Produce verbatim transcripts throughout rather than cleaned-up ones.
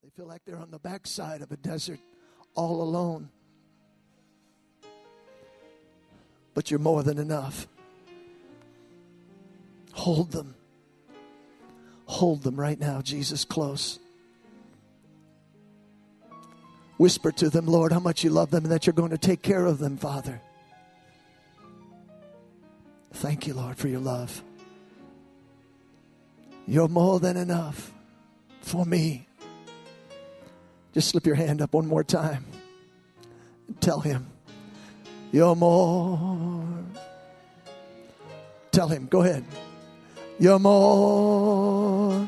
They feel like they're on the backside of a desert all alone. But you're more than enough. Hold them. Hold them right now, Jesus, close. Whisper to them, Lord, how much you love them and that you're going to take care of them, Father. Thank you, Lord, for your love. You're more than enough for me. Just slip your hand up one more time and tell him, you're more. Tell him, go ahead. You're more.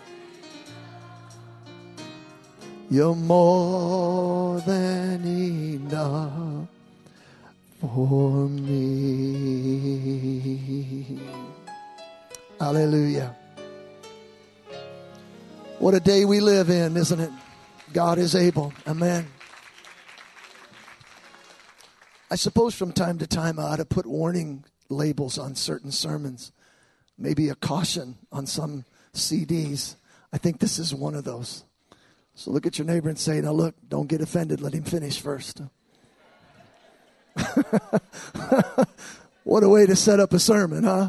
You're more than enough for me. Hallelujah. What a day we live in, isn't it? God is able. Amen. I suppose from time to time I ought to put warning labels on certain sermons. Maybe a caution on some C Ds. I think this is one of those. So look at your neighbor and say, now look, don't get offended. Let him finish first. What a way to set up a sermon, huh?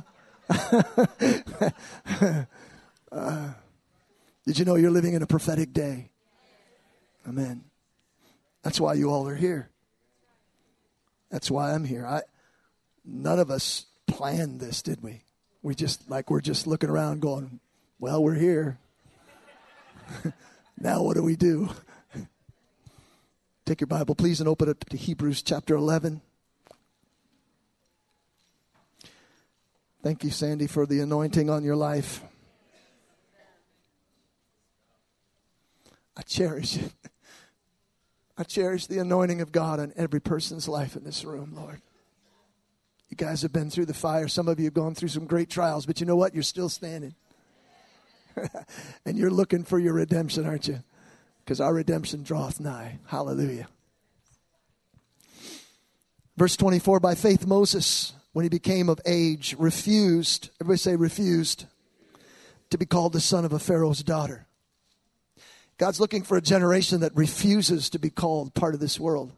uh, did you know you're living in a prophetic day? Amen. That's why you all are here. That's why I'm here. I, none of us planned this, did we? We just, like, we're just looking around going, well, we're here. Now what do we do? Take your Bible, please, and open it to Hebrews chapter eleven. Thank you, Sandy, for the anointing on your life. I cherish it. I cherish the anointing of God on every person's life in this room, Lord. You guys have been through the fire. Some of you have gone through some great trials, but you know what? You're still standing. And you're looking for your redemption, aren't you? Because our redemption draweth nigh. Hallelujah. Verse twenty-four, by faith Moses, when he became of age, refused, everybody say refused, to be called the son of a Pharaoh's daughter. God's looking for a generation that refuses to be called part of this world.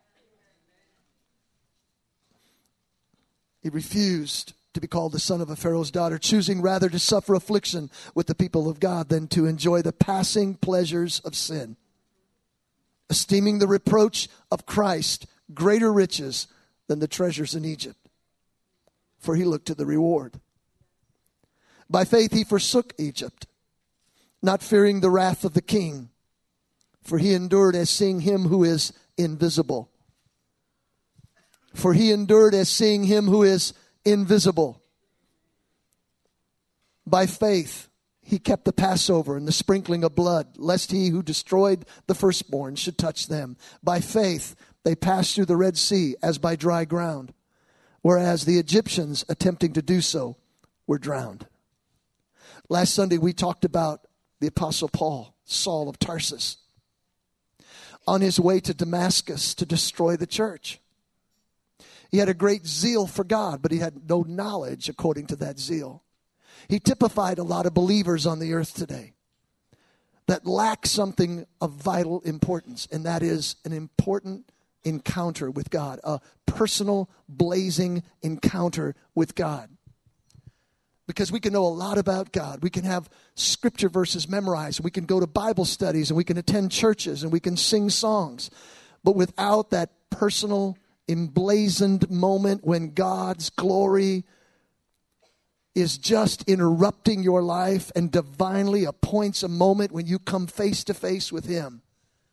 He refused to be called the son of a Pharaoh's daughter, choosing rather to suffer affliction with the people of God than to enjoy the passing pleasures of sin, esteeming the reproach of Christ greater riches than the treasures in Egypt, for he looked to the reward. By faith he forsook Egypt, not fearing the wrath of the king, for he endured as seeing him who is invisible. For he endured as seeing him who is invisible. By faith he kept the Passover and the sprinkling of blood, lest he who destroyed the firstborn should touch them. By faith they passed through the Red Sea as by dry ground, whereas the Egyptians, attempting to do so, were drowned. Last Sunday we talked about the Apostle Paul, Saul of Tarsus, on his way to Damascus to destroy the church. He had a great zeal for God, but he had no knowledge according to that zeal. He typified a lot of believers on the earth today that lack something of vital importance, and that is an important encounter with God, a personal, blazing encounter with God. Because we can know a lot about God. We can have scripture verses memorized. We can go to Bible studies and we can attend churches and we can sing songs. But without that personal, emblazoned moment when God's glory is just interrupting your life and divinely appoints a moment when you come face to face with him,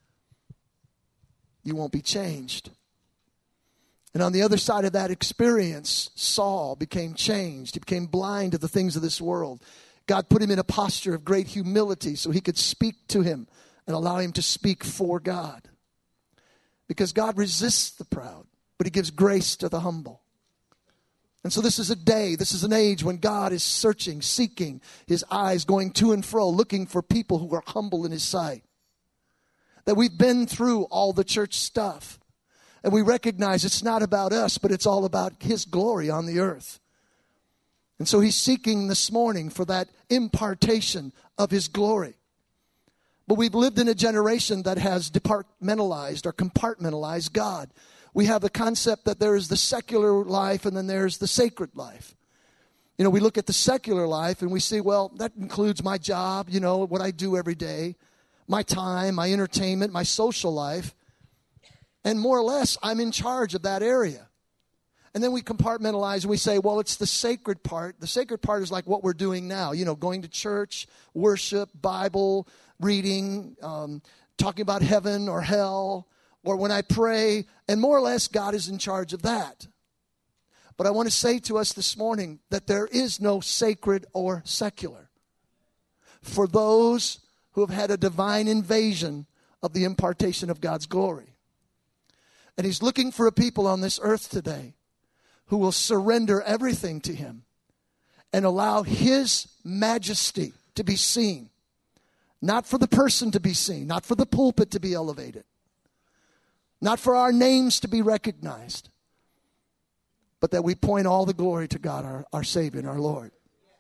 you won't be changed. And on the other side of that experience, Saul became changed. He became blind to the things of this world. God put him in a posture of great humility so he could speak to him and allow him to speak for God. Because God resists the proud, but he gives grace to the humble. And so this is a day, this is an age when God is searching, seeking, his eyes going to and fro, looking for people who are humble in his sight. That we've been through all the church stuff. And we recognize it's not about us, but it's all about his glory on the earth. And so he's seeking this morning for that impartation of his glory. But we've lived in a generation that has departmentalized or compartmentalized God. We have the concept that there is the secular life and then there's the sacred life. You know, we look at the secular life and we say, well, that includes my job, you know, what I do every day, my time, my entertainment, my social life. And more or less, I'm in charge of that area. And then we compartmentalize and we say, well, it's the sacred part. The sacred part is like what we're doing now, you know, going to church, worship, Bible reading, um, talking about heaven or hell, or when I pray. And more or less, God is in charge of that. But I want to say to us this morning that there is no sacred or secular for those who have had a divine invasion of the impartation of God's glory. And He's looking for a people on this earth today who will surrender everything to Him and allow His majesty to be seen. Not for the person to be seen, not for the pulpit to be elevated, not for our names to be recognized, but that we point all the glory to God, our, our Savior and our Lord.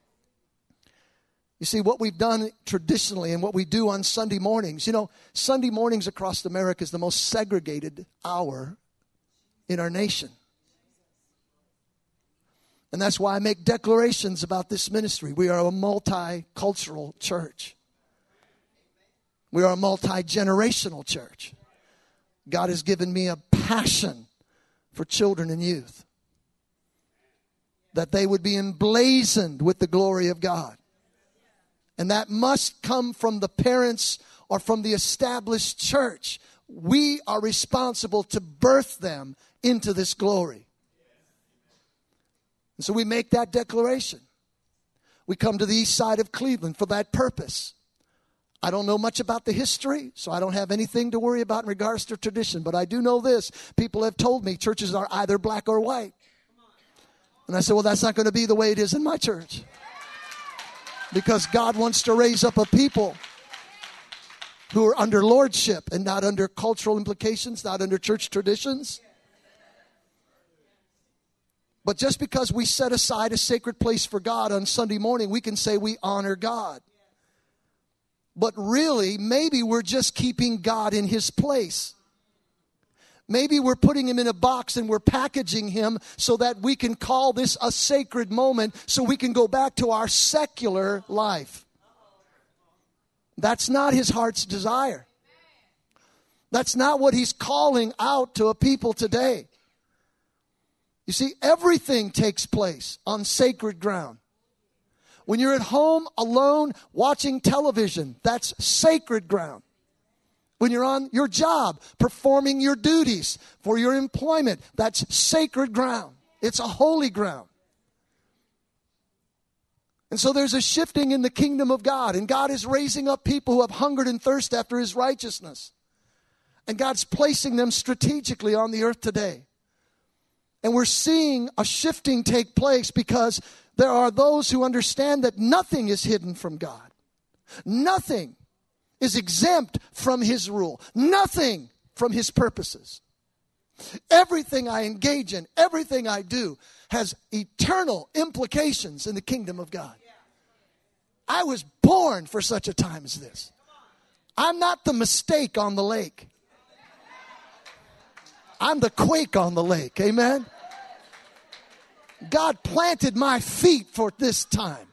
You see, what we've done traditionally and what we do on Sunday mornings, you know, Sunday mornings across America is the most segregated hour in our nation. And that's why I make declarations about this ministry. We are a multicultural church. We are a multi-generational church. God has given me a passion for children and youth, that they would be emblazoned with the glory of God. And that must come from the parents or from the established church. We are responsible to birth them into this glory. And so we make that declaration. We come to the east side of Cleveland for that purpose. I don't know much about the history, so I don't have anything to worry about in regards to tradition. But I do know this. People have told me churches are either black or white. And I said, well, that's not going to be the way it is in my church. Because God wants to raise up a people who are under lordship and not under cultural implications, not under church traditions. But just because we set aside a sacred place for God on Sunday morning, we can say we honor God. But really, maybe we're just keeping God in His place. Maybe we're putting Him in a box and we're packaging Him so that we can call this a sacred moment so we can go back to our secular life. That's not His heart's desire. That's not what He's calling out to a people today. You see, everything takes place on sacred ground. When you're at home alone watching television, that's sacred ground. When you're on your job, performing your duties for your employment, that's sacred ground. It's a holy ground. And so there's a shifting in the kingdom of God. And God is raising up people who have hungered and thirst after His righteousness. And God's placing them strategically on the earth today. And we're seeing a shifting take place because there are those who understand that nothing is hidden from God. Nothing is exempt from His rule. Nothing from His purposes. Everything I engage in, everything I do has eternal implications in the kingdom of God. I was born for such a time as this. I'm not the mistake on the lake. I'm the quake on the lake. Amen? God planted my feet for this time.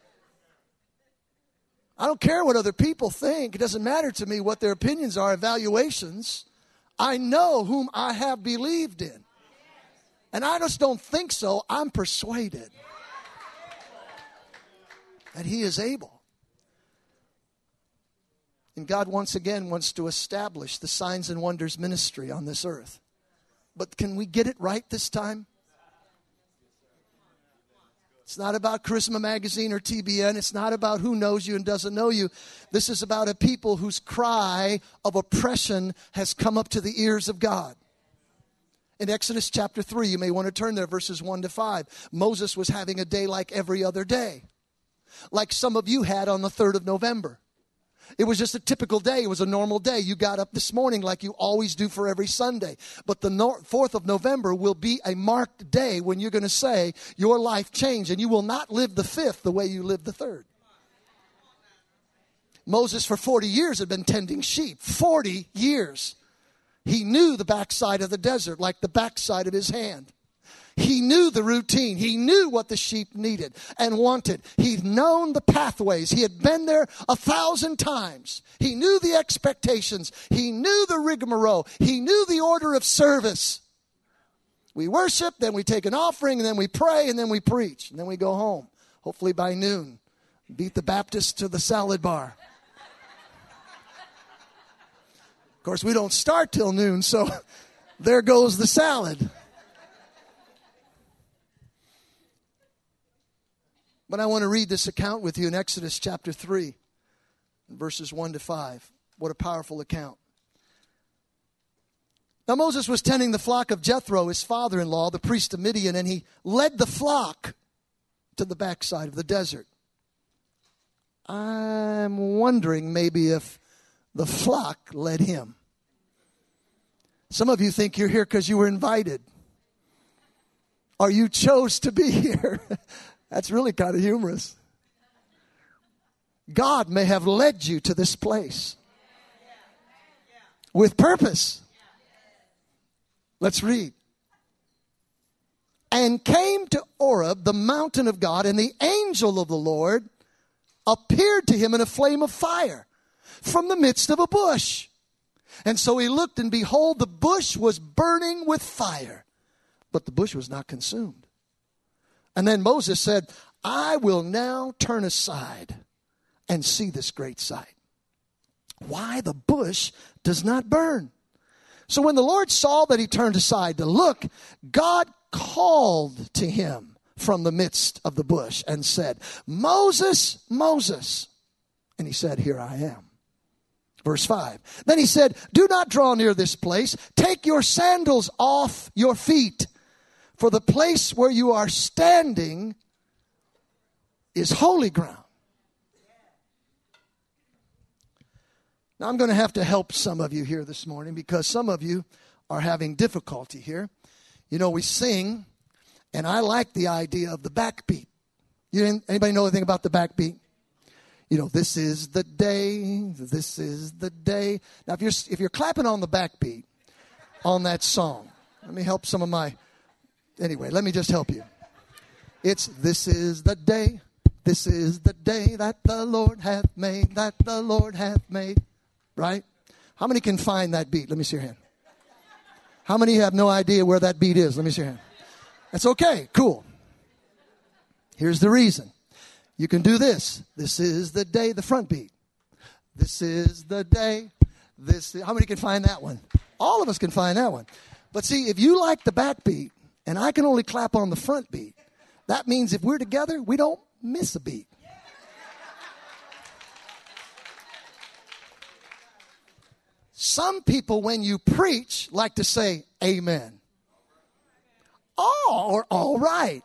I don't care what other people think. It doesn't matter to me what their opinions are, evaluations. I know whom I have believed in. And I just don't think so. I'm persuaded that He is able. And God once again wants to establish the signs and wonders ministry on this earth. But can we get it right this time? It's not about Charisma Magazine or T B N. It's not about who knows you and doesn't know you. This is about a people whose cry of oppression has come up to the ears of God. In Exodus chapter three, you may want to turn there, verses one to five. Moses was having a day like every other day, like some of you had on the third of November. It was just a typical day. It was a normal day. You got up this morning like you always do for every Sunday. But the fourth of November will be a marked day when you're going to say your life changed. And you will not live the fifth the way you lived the third. Moses for forty years had been tending sheep. forty years. He knew the backside of the desert like the backside of his hand. He knew the routine. He knew what the sheep needed and wanted. He'd known the pathways. He had been there a thousand times. He knew the expectations. He knew the rigmarole. He knew the order of service. We worship, then we take an offering, and then we pray, and then we preach, and then we go home. Hopefully by noon, beat the Baptists to the salad bar. Of course, we don't start till noon, so there goes the salad. But I want to read this account with you in Exodus chapter three, verses one to five. What a powerful account. Now Moses was tending the flock of Jethro, his father-in-law, the priest of Midian, and he led the flock to the backside of the desert. I'm wondering maybe if the flock led him. Some of you think you're here because you were invited, or you chose to be here. That's really kind of humorous. God may have led you to this place with purpose. Let's read. And came to Oreb, the mountain of God, and the angel of the Lord appeared to him in a flame of fire from the midst of a bush. And so he looked, and behold, the bush was burning with fire, but the bush was not consumed. And then Moses said, I will now turn aside and see this great sight, why the bush does not burn. So when the Lord saw that he turned aside to look, God called to him from the midst of the bush and said, Moses, Moses. And he said, here I am. Verse five. Then he said, do not draw near this place. Take your sandals off your feet. For the place where you are standing is holy ground. Now I'm going to have to help some of you here this morning because some of you are having difficulty here. You know, we sing, and I like the idea of the backbeat. You anybody know anything about the backbeat? You know, this is the day, this is the day. Now, if you're if you're clapping on the backbeat on that song, let me help some of my. Anyway, let me just help you. It's this is the day, this is the day that the Lord hath made, that the Lord hath made. Right? How many can find that beat? Let me see your hand. How many have no idea where that beat is? Let me see your hand. That's okay. Cool. Here's the reason. You can do this. This is the day, the front beat. This is the day. This. How many can find that one? All of us can find that one. But see, if you like the back beat, and I can only clap on the front beat, that means if we're together, we don't miss a beat. Some people, when you preach, like to say, amen. Oh, or all right.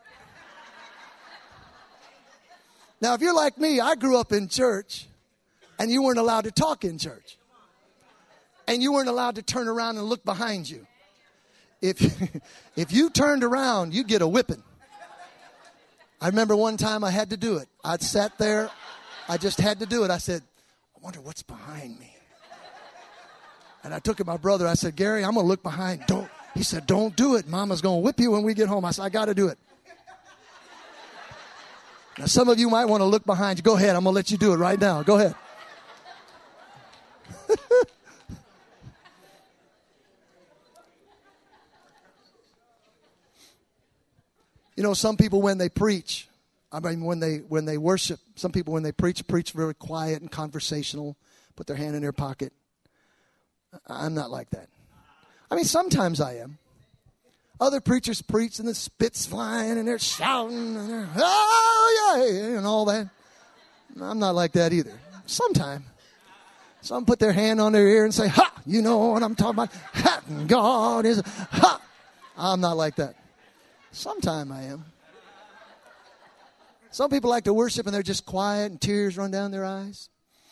Now, if you're like me, I grew up in church, and you weren't allowed to talk in church. And you weren't allowed to turn around and look behind you. If, if you turned around, you'd get a whipping. I remember one time I had to do it. I'd sat there. I just had to do it. I said, I wonder what's behind me. And I took it to my brother. I said, Gary, I'm going to look behind. Don't. He said, don't do it. Mama's going to whip you when we get home. I said, I got to do it. Now, some of you might want to look behind you. Go ahead. I'm going to let you do it right now. Go ahead. You know, some people when they preach, I mean, when they when they worship, some people when they preach, preach very quiet and conversational, put their hand in their pocket. I'm not like that. I mean, sometimes I am. Other preachers preach and the spit's flying and they're shouting and they're, oh, yeah, and all that. I'm not like that either. Sometimes. Some put their hand on their ear and say, ha, you know what I'm talking about. Ha, God is, ha. I'm not like that. Sometime I am. Some people like to worship and they're just quiet and tears run down their eyes.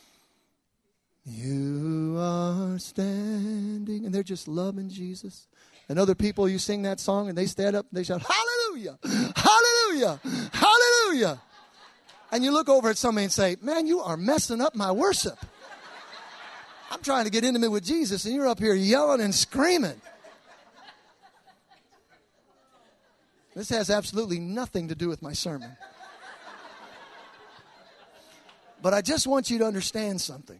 You are standing, and they're just loving Jesus. And other people, you sing that song and they stand up and they shout, hallelujah, hallelujah, hallelujah. And you look over at somebody and say, man, you are messing up my worship. I'm trying to get intimate with Jesus, and you're up here yelling and screaming. This has absolutely nothing to do with my sermon. But I just want you to understand something.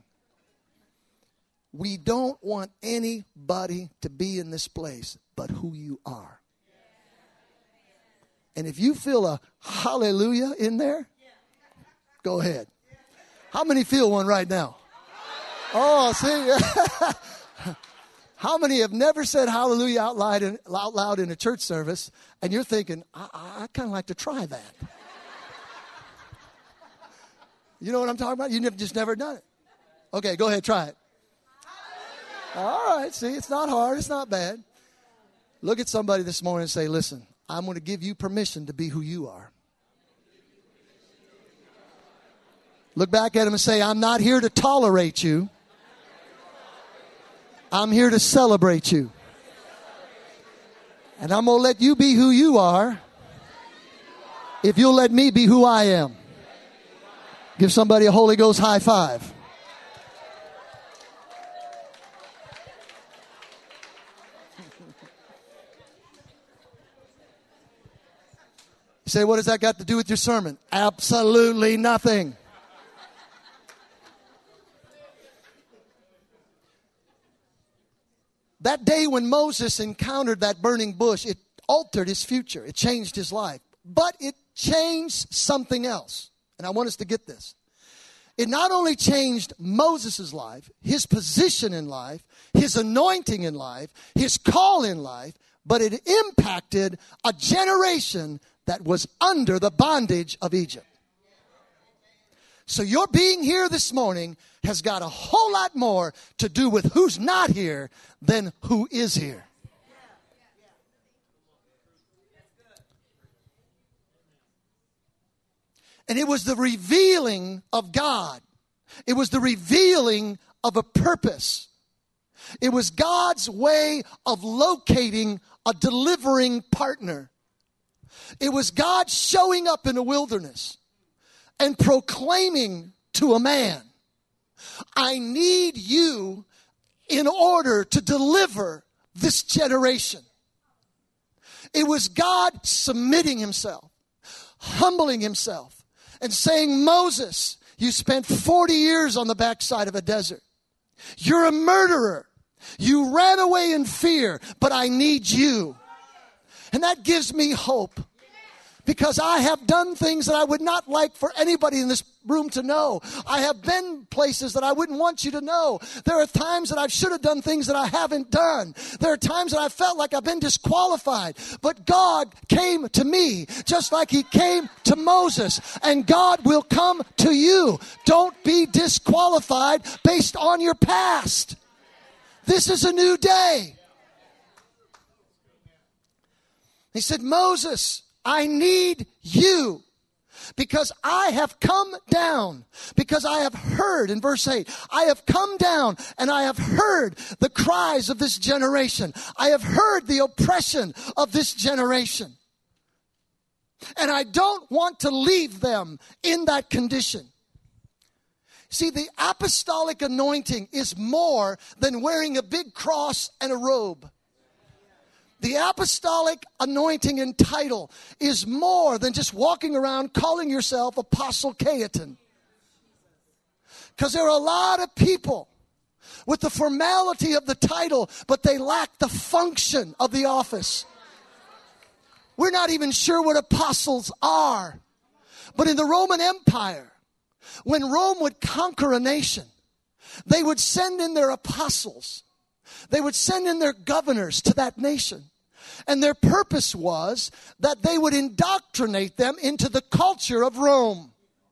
We don't want anybody to be in this place but who you are. And if you feel a hallelujah in there, go ahead. How many feel one right now? Oh, see? How many have never said hallelujah out loud in, out loud in a church service, and you're thinking, I, I, I kind of like to try that. You know what I'm talking about? You've just never done it. Okay, go ahead, try it. All right, see, it's not hard. It's not bad. Look at somebody this morning and say, listen, I'm going to give you permission to be who you are. Look back at him and say, I'm not here to tolerate you. I'm here to celebrate you. And I'm going to let you be who you are if you'll let me be who I am. Give somebody a Holy Ghost high five. You say, what has that got to do with your sermon? Absolutely nothing. That day when Moses encountered that burning bush, it altered his future. It changed his life. But it changed something else. And I want us to get this. It not only changed Moses' life, his position in life, his anointing in life, his call in life, but it impacted a generation that was under the bondage of Egypt. So your being here this morning has got a whole lot more to do with who's not here than who is here. And it was the revealing of God. It was the revealing of a purpose. It was God's way of locating a delivering partner. It was God showing up in the wilderness and proclaiming to a man, I need you in order to deliver this generation. It was God submitting himself, humbling himself, and saying, Moses, you spent forty years on the backside of a desert. You're a murderer. You ran away in fear, but I need you. And that gives me hope. Because I have done things that I would not like for anybody in this room to know. I have been places that I wouldn't want you to know. There are times that I should have done things that I haven't done. There are times that I felt like I've been disqualified. But God came to me just like he came to Moses. And God will come to you. Don't be disqualified based on your past. This is a new day. He said, Moses, I need you because I have come down, because I have heard, in verse eight, I have come down and I have heard the cries of this generation. I have heard the oppression of this generation. And I don't want to leave them in that condition. See, the apostolic anointing is more than wearing a big cross and a robe. The apostolic anointing and title is more than just walking around calling yourself Apostle Cayetan. Because there are a lot of people with the formality of the title, but they lack the function of the office. We're not even sure what apostles are. But in the Roman Empire, when Rome would conquer a nation, they would send in their apostles. They would send in their governors to that nation. And their purpose was that they would indoctrinate them into the culture of Rome.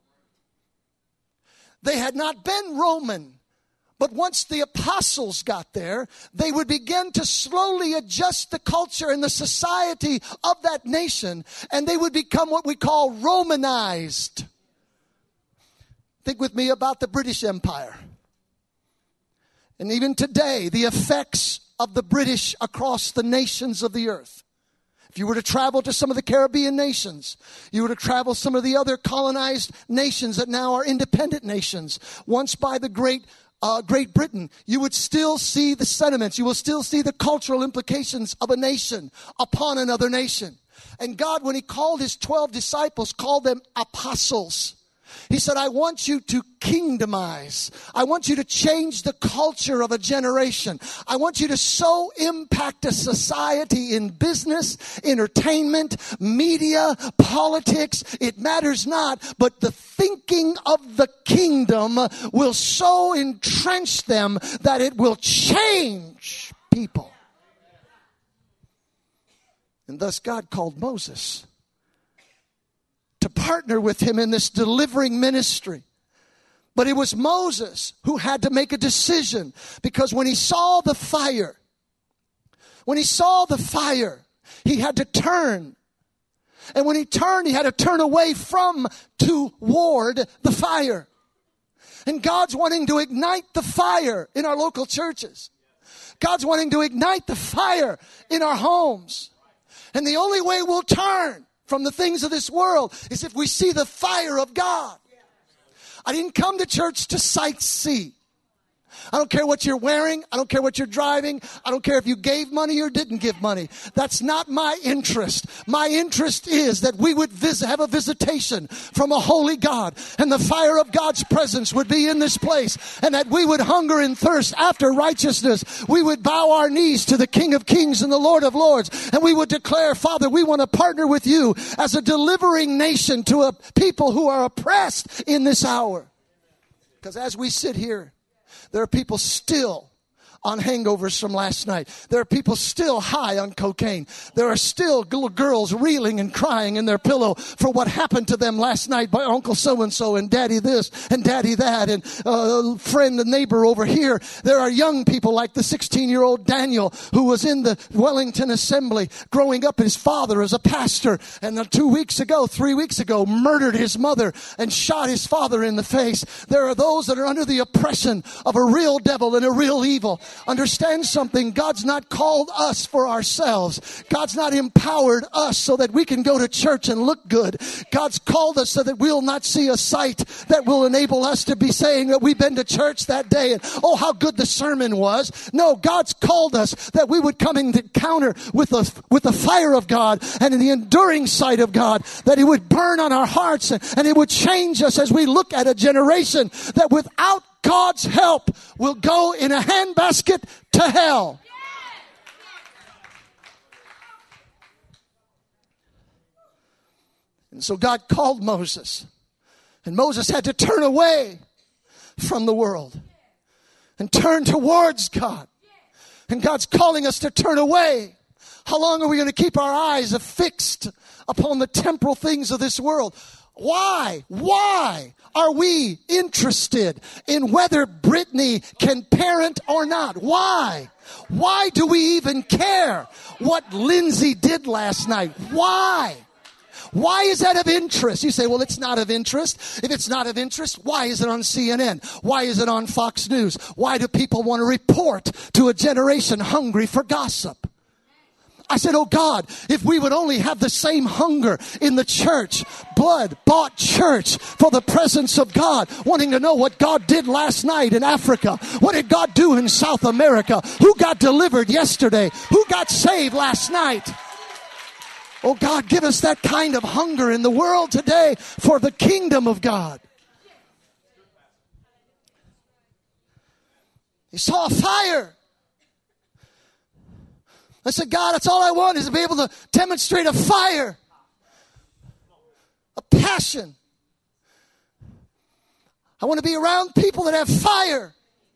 They had not been Roman, but once the apostles got there, they would begin to slowly adjust the culture and the society of that nation, and they would become what we call Romanized. Think with me about the British Empire. And even today, the effects of the British across the nations of the earth. If you were to travel to some of the Caribbean nations, you were to travel some of the other colonized nations that now are independent nations, once by the great uh, Great Britain, you would still see the sentiments. You will still see the cultural implications of a nation upon another nation. And God, when he called his twelve disciples, called them apostles. He said, I want you to kingdomize. I want you to change the culture of a generation. I want you to so impact a society in business, entertainment, media, politics. It matters not, but the thinking of the kingdom will so entrench them that it will change people. And thus God called Moses to partner with him in this delivering ministry. But it was Moses who had to make a decision, because when he saw the fire, when he saw the fire, he had to turn. And when he turned, he had to turn away from toward the fire. And God's wanting to ignite the fire in our local churches. God's wanting to ignite the fire in our homes. And the only way we'll turn from the things of this world is if we see the fire of God. I didn't come to church to sightsee. I don't care what you're wearing. I don't care what you're driving. I don't care if you gave money or didn't give money. That's not my interest. My interest is that we would visit, have a visitation from a holy God, and the fire of God's presence would be in this place, and that we would hunger and thirst after righteousness. We would bow our knees to the King of Kings and the Lord of Lords, and we would declare, Father, we want to partner with you as a delivering nation to a people who are oppressed in this hour. Because as we sit here, there are people still on hangovers from last night. There are people still high on cocaine. There are still girls reeling and crying in their pillow for what happened to them last night by Uncle so-and-so and Daddy this and Daddy that and uh, friend and neighbor over here. There are young people like the sixteen-year-old Daniel, who was in the Wellington Assembly growing up. His father as a pastor, and then two weeks ago, three weeks ago, murdered his mother and shot his father in the face. There are those that are under the oppression of a real devil and a real evil. Understand something. God's not called us for ourselves. God's not empowered us so that we can go to church and look good. God's called us so that we'll not see a sight that will enable us to be saying that we've been to church that day and, oh, how good the sermon was. No, God's called us that we would come into encounter with the, with the fire of God and in the enduring sight of God, that it would burn on our hearts and, and it would change us as we look at a generation that without God's help will go in a handbasket to hell. And so God called Moses. And Moses had to turn away from the world and turn towards God. And God's calling us to turn away. How long are we going to keep our eyes affixed upon the temporal things of this world? Why? Why are we interested in whether Brittany can parent or not? Why? Why do we even care what Lindsay did last night? Why? Why is that of interest? You say, well, it's not of interest. If it's not of interest, why is it on C N N? Why is it on Fox News? Why do people want to report to a generation hungry for gossip? I said, oh God, if we would only have the same hunger in the church, blood-bought church for the presence of God, wanting to know what God did last night in Africa. What did God do in South America? Who got delivered yesterday? Who got saved last night? Oh God, give us that kind of hunger in the world today for the kingdom of God. He saw a fire. I said, God, that's all I want, is to be able to demonstrate a fire, a passion. I want to be around people that have fire.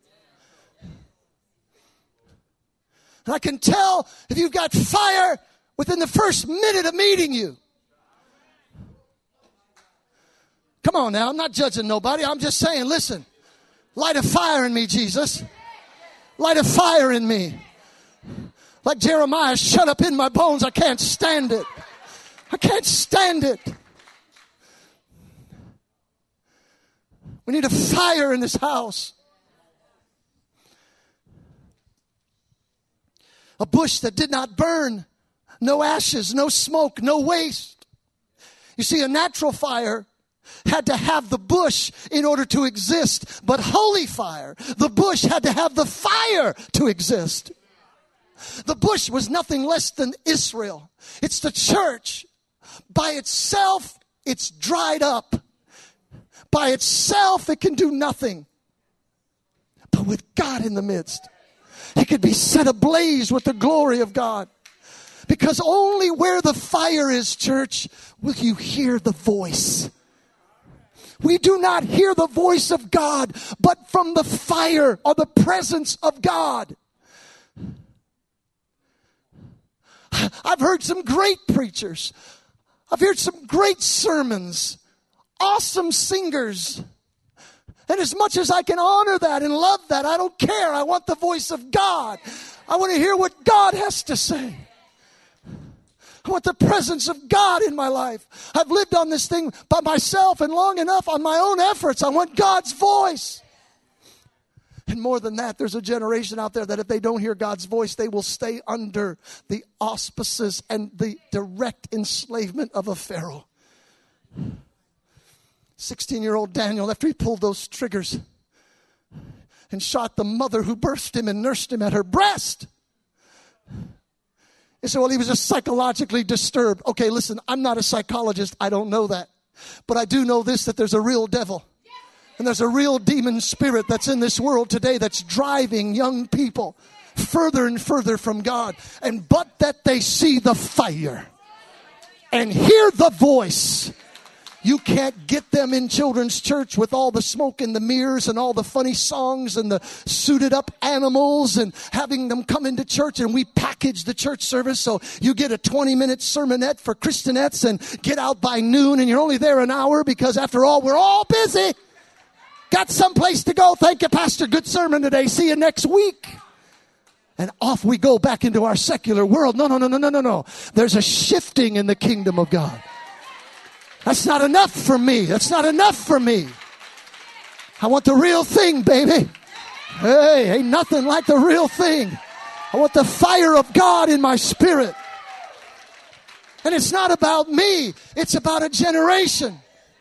And I can tell if you've got fire within the first minute of meeting you. Come on now, I'm not judging nobody. I'm just saying, listen, light a fire in me, Jesus. Light a fire in me. Like Jeremiah, shut up in my bones. I can't stand it. I can't stand it. We need a fire in this house. A bush that did not burn no ashes, no smoke, no waste. You see, a natural fire had to have the bush in order to exist, but holy fire, the bush had to have the fire to exist. The bush was nothing less than Israel. It's the church. By itself, it's dried up. By itself, it can do nothing. But with God in the midst, it could be set ablaze with the glory of God. Because only where the fire is, church, will you hear the voice. We do not hear the voice of God, but from the fire or the presence of God. I've heard some great preachers. I've heard some great sermons. Awesome singers. And as much as I can honor that and love that, I don't care. I want the voice of God. I want to hear what God has to say. I want the presence of God in my life. I've lived on this thing by myself and long enough on my own efforts. I want God's voice. And more than that, there's a generation out there that if they don't hear God's voice, they will stay under the auspices and the direct enslavement of a Pharaoh. sixteen-year-old Daniel, after he pulled those triggers and shot the mother who birthed him and nursed him at her breast. He said, well, he was just psychologically disturbed. Okay, listen, I'm not a psychologist. I don't know that. But I do know this, that there's a real devil. And there's a real demon spirit that's in this world today that's driving young people further and further from God. And but that they see the fire and hear the voice. You can't get them in children's church with all the smoke and the mirrors and all the funny songs and the suited up animals and having them come into church, and we package the church service so you get a twenty minute sermonette for Christianettes and get out by noon and you're only there an hour because after all, we're all busy. Got someplace to go. Thank you, Pastor. Good sermon today. See you next week. And off we go back into our secular world. No, no, no, no, no, no, no. There's a shifting in the kingdom of God. That's not enough for me. That's not enough for me. I want the real thing, baby. Hey, ain't nothing like the real thing. I want the fire of God in my spirit. And it's not about me. It's about a generation.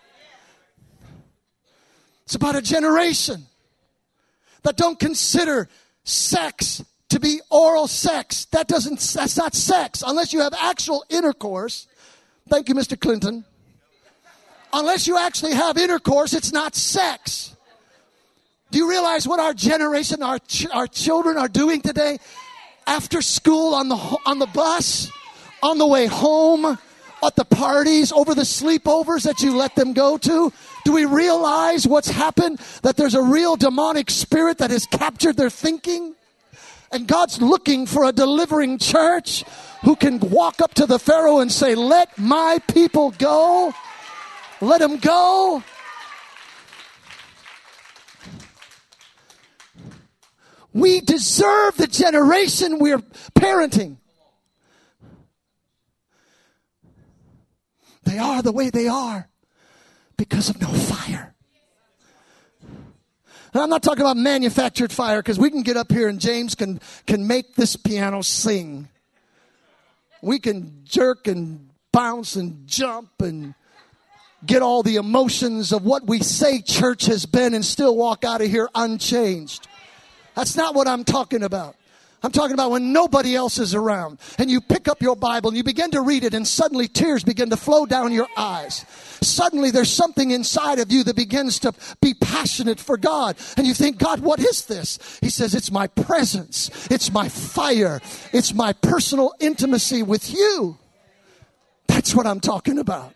It's about a generation that don't consider sex to be oral sex. That doesn't, that's not sex unless you have actual intercourse. Thank you, Mister Clinton. Unless you actually have intercourse, it's not sex. Do you realize what our generation, our ch- our children are doing today? After school, on the on the bus, on the way home, at the parties, over the sleepovers that you let them go to. Do we realize what's happened? That there's a real demonic spirit that has captured their thinking? And God's looking for a delivering church who can walk up to the Pharaoh and say, let my people go. Let them go. We deserve the generation we're parenting. They are the way they are because of no fire. And I'm not talking about manufactured fire, because we can get up here and James can, can make this piano sing. We can jerk and bounce and jump and get all the emotions of what we say church has been and still walk out of here unchanged. That's not what I'm talking about. I'm talking about when nobody else is around and you pick up your Bible and you begin to read it and suddenly tears begin to flow down your eyes. Suddenly there's something inside of you that begins to be passionate for God. And you think, God, what is this? He says, it's my presence. It's my fire. It's my personal intimacy with you. That's what I'm talking about.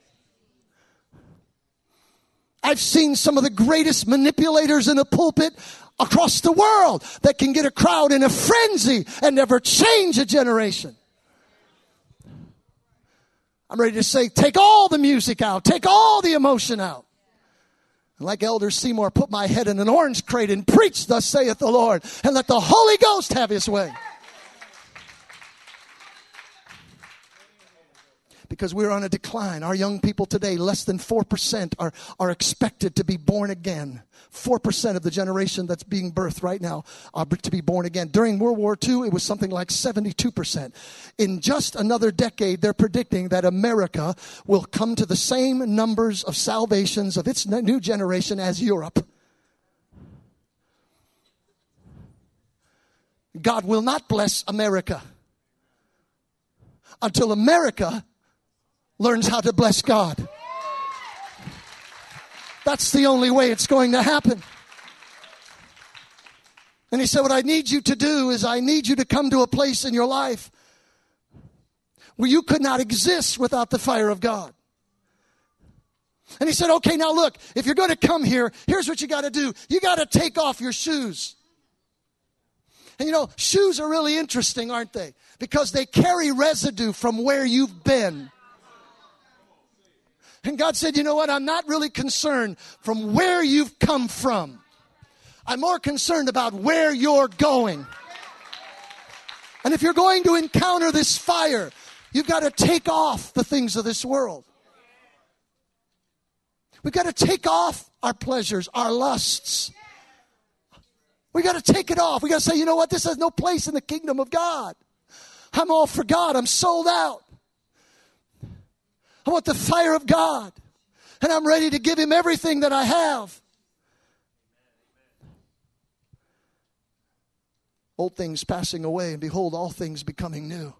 I've seen some of the greatest manipulators in a pulpit across the world that can get a crowd in a frenzy and never change a generation. I'm ready to say, take all the music out. Take all the emotion out. And like Elder Seymour, put my head in an orange crate and preach, thus saith the Lord, and let the Holy Ghost have his way. because we're on a decline. Our young people today, less than four percent are, are expected to be born again. four percent of the generation that's being birthed right now are to be born again. During World War Two, it was something like seventy-two percent. In just another decade, they're predicting that America will come to the same numbers of salvations of its new generation as Europe. God will not bless America until America learns how to bless God. That's the only way it's going to happen. And he said, what I need you to do is I need you to come to a place in your life where you could not exist without the fire of God. And he said, okay, now look, if you're going to come here, here's what you got to do. You got to take off your shoes. And you know, shoes are really interesting, aren't they? Because they carry residue from where you've been. And God said, you know what? I'm not really concerned from where you've come from. I'm more concerned about where you're going. And if you're going to encounter this fire, you've got to take off the things of this world. We've got to take off our pleasures, our lusts. We got to take it off. We got to say, you know what? This has no place in the kingdom of God. I'm all for God. I'm sold out. I want the fire of God. And I'm ready to give him everything that I have. Old things passing away, and behold, all things becoming new.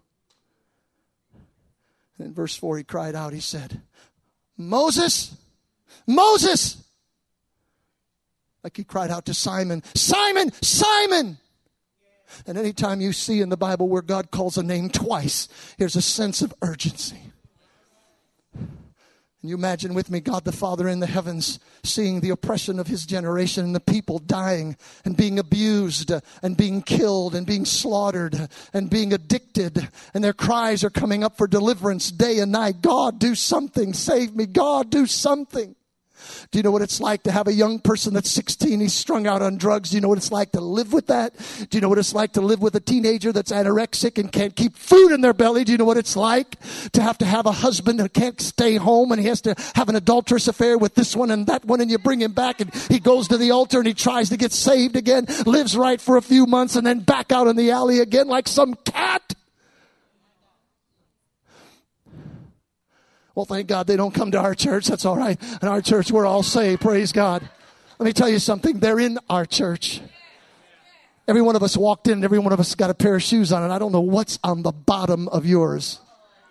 And in verse four, he cried out. He said, Moses, Moses. Like he cried out to Simon, Simon, Simon. And anytime you see in the Bible where God calls a name twice, there's a sense of urgency. And you imagine with me God the Father in the heavens seeing the oppression of his generation and the people dying and being abused and being killed and being slaughtered and being addicted. And their cries are coming up for deliverance day and night. God, do something. Save me. God, do something. Do you know what it's like to have a young person that's sixteen, he's strung out on drugs? Do you know what it's like to live with that? Do you know what it's like to live with a teenager that's anorexic and can't keep food in their belly? Do you know what it's like to have to have a husband that can't stay home and he has to have an adulterous affair with this one and that one, and you bring him back and he goes to the altar and he tries to get saved again, lives right for a few months and then back out in the alley again like some cat? Well, thank God they don't come to our church. That's all right. In our church, we're all saved. Praise God. Let me tell you something. They're in our church. Every one of us walked in. Every one of us got a pair of shoes on. And I don't know what's on the bottom of yours.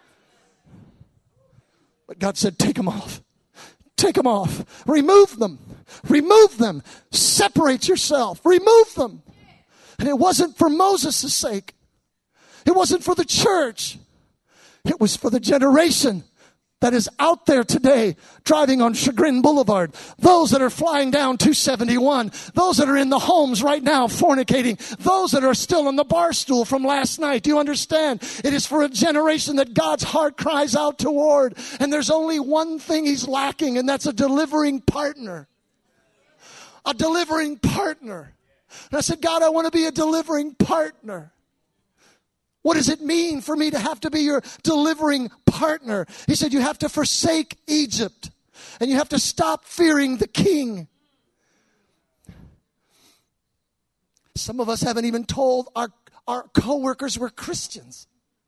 But God said, take them off. Take them off. Remove them. Remove them. Separate yourself. Remove them. And it wasn't for Moses' sake. It wasn't for the church. It was for the generation that is out there today driving on Chagrin Boulevard. Those that are flying down two seventy-one. Those that are in the homes right now fornicating. Those that are still on the bar stool from last night. Do you understand? It is for a generation that God's heart cries out toward. And there's only one thing he's lacking, and that's a delivering partner. A delivering partner. And I said, God, I want to be a delivering partner. What does it mean for me to have to be your delivering partner? He said, you have to forsake Egypt and you have to stop fearing the king. Some of us haven't even told our, our co-workers we're Christians.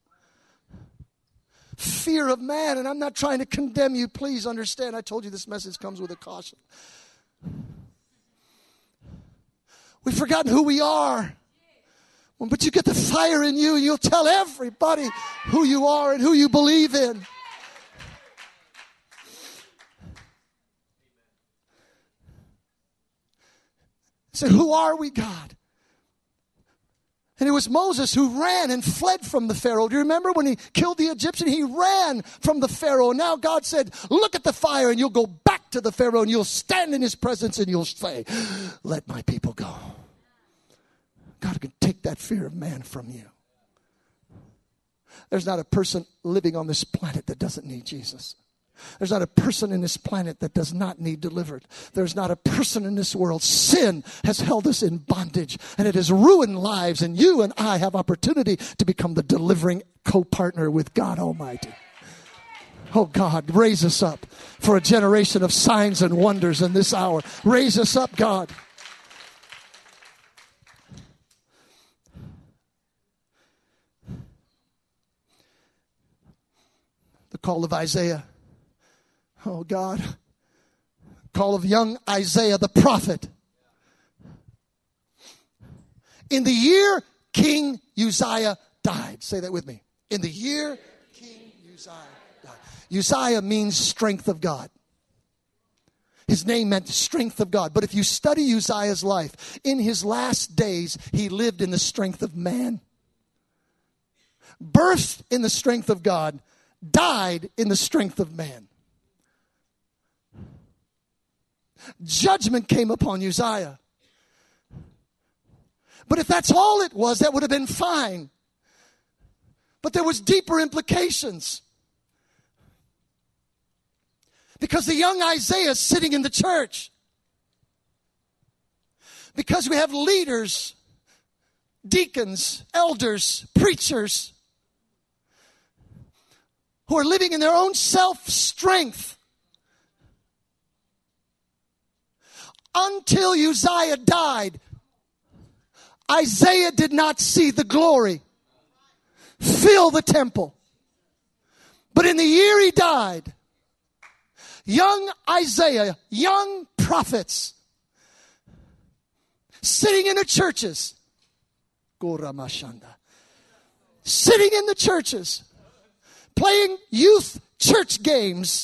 Fear of man, and I'm not trying to condemn you. Please understand, I told you this message comes with a caution. We've forgotten who we are. But you get the fire in you, and you'll tell everybody who you are and who you believe in. He said, who are we, God? And it was Moses who ran and fled from the Pharaoh. Do you remember when he killed the Egyptian? He ran from the Pharaoh. Now God said, look at the fire, and you'll go back to the Pharaoh, and you'll stand in his presence, and you'll say, let my people go. God can take that fear of man from you. There's not a person living on this planet that doesn't need Jesus. There's not a person in this planet that does not need delivered. There's not a person in this world. Sin has held us in bondage, and it has ruined lives, and you and I have opportunity to become the delivering co-partner with God Almighty. Oh God, raise us up for a generation of signs and wonders in this hour. Raise us up, God. The call of Isaiah. Oh God. Call of young Isaiah the prophet. In the year King Uzziah died. Say that with me. In the year King Uzziah died. Uzziah means strength of God. His name meant strength of God. But if you study Uzziah's life, in his last days, he lived in the strength of man. Birthed in the strength of God, died in the strength of man. Judgment came upon Uzziah. But if that's all it was, that would have been fine. But there was deeper implications. Because the young Isaiah is sitting in the church. Because we have leaders, deacons, elders, preachers who are living in their own self-strength. Until Uzziah died, Isaiah did not see the glory fill the temple. But in the year he died, young Isaiah, young prophets, sitting in the churches, sitting in the churches, playing youth church games,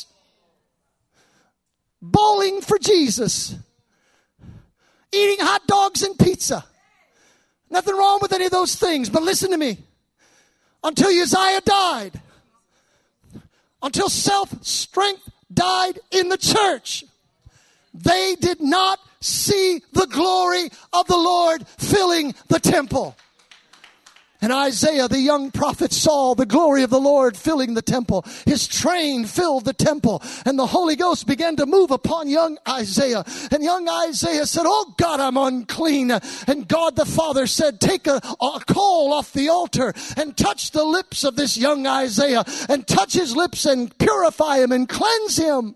bowling for Jesus, eating hot dogs and pizza. Nothing wrong with any of those things, but listen to me. Until Uzziah died, until self-strength died in the church, they did not see the glory of the Lord filling the temple. And Isaiah, the young prophet, saw the glory of the Lord filling the temple. His train filled the temple. And the Holy Ghost began to move upon young Isaiah. And young Isaiah said, "Oh God, I'm unclean." And God the Father said, "Take a, a coal off the altar and touch the lips of this young Isaiah. And touch his lips and purify him and cleanse him."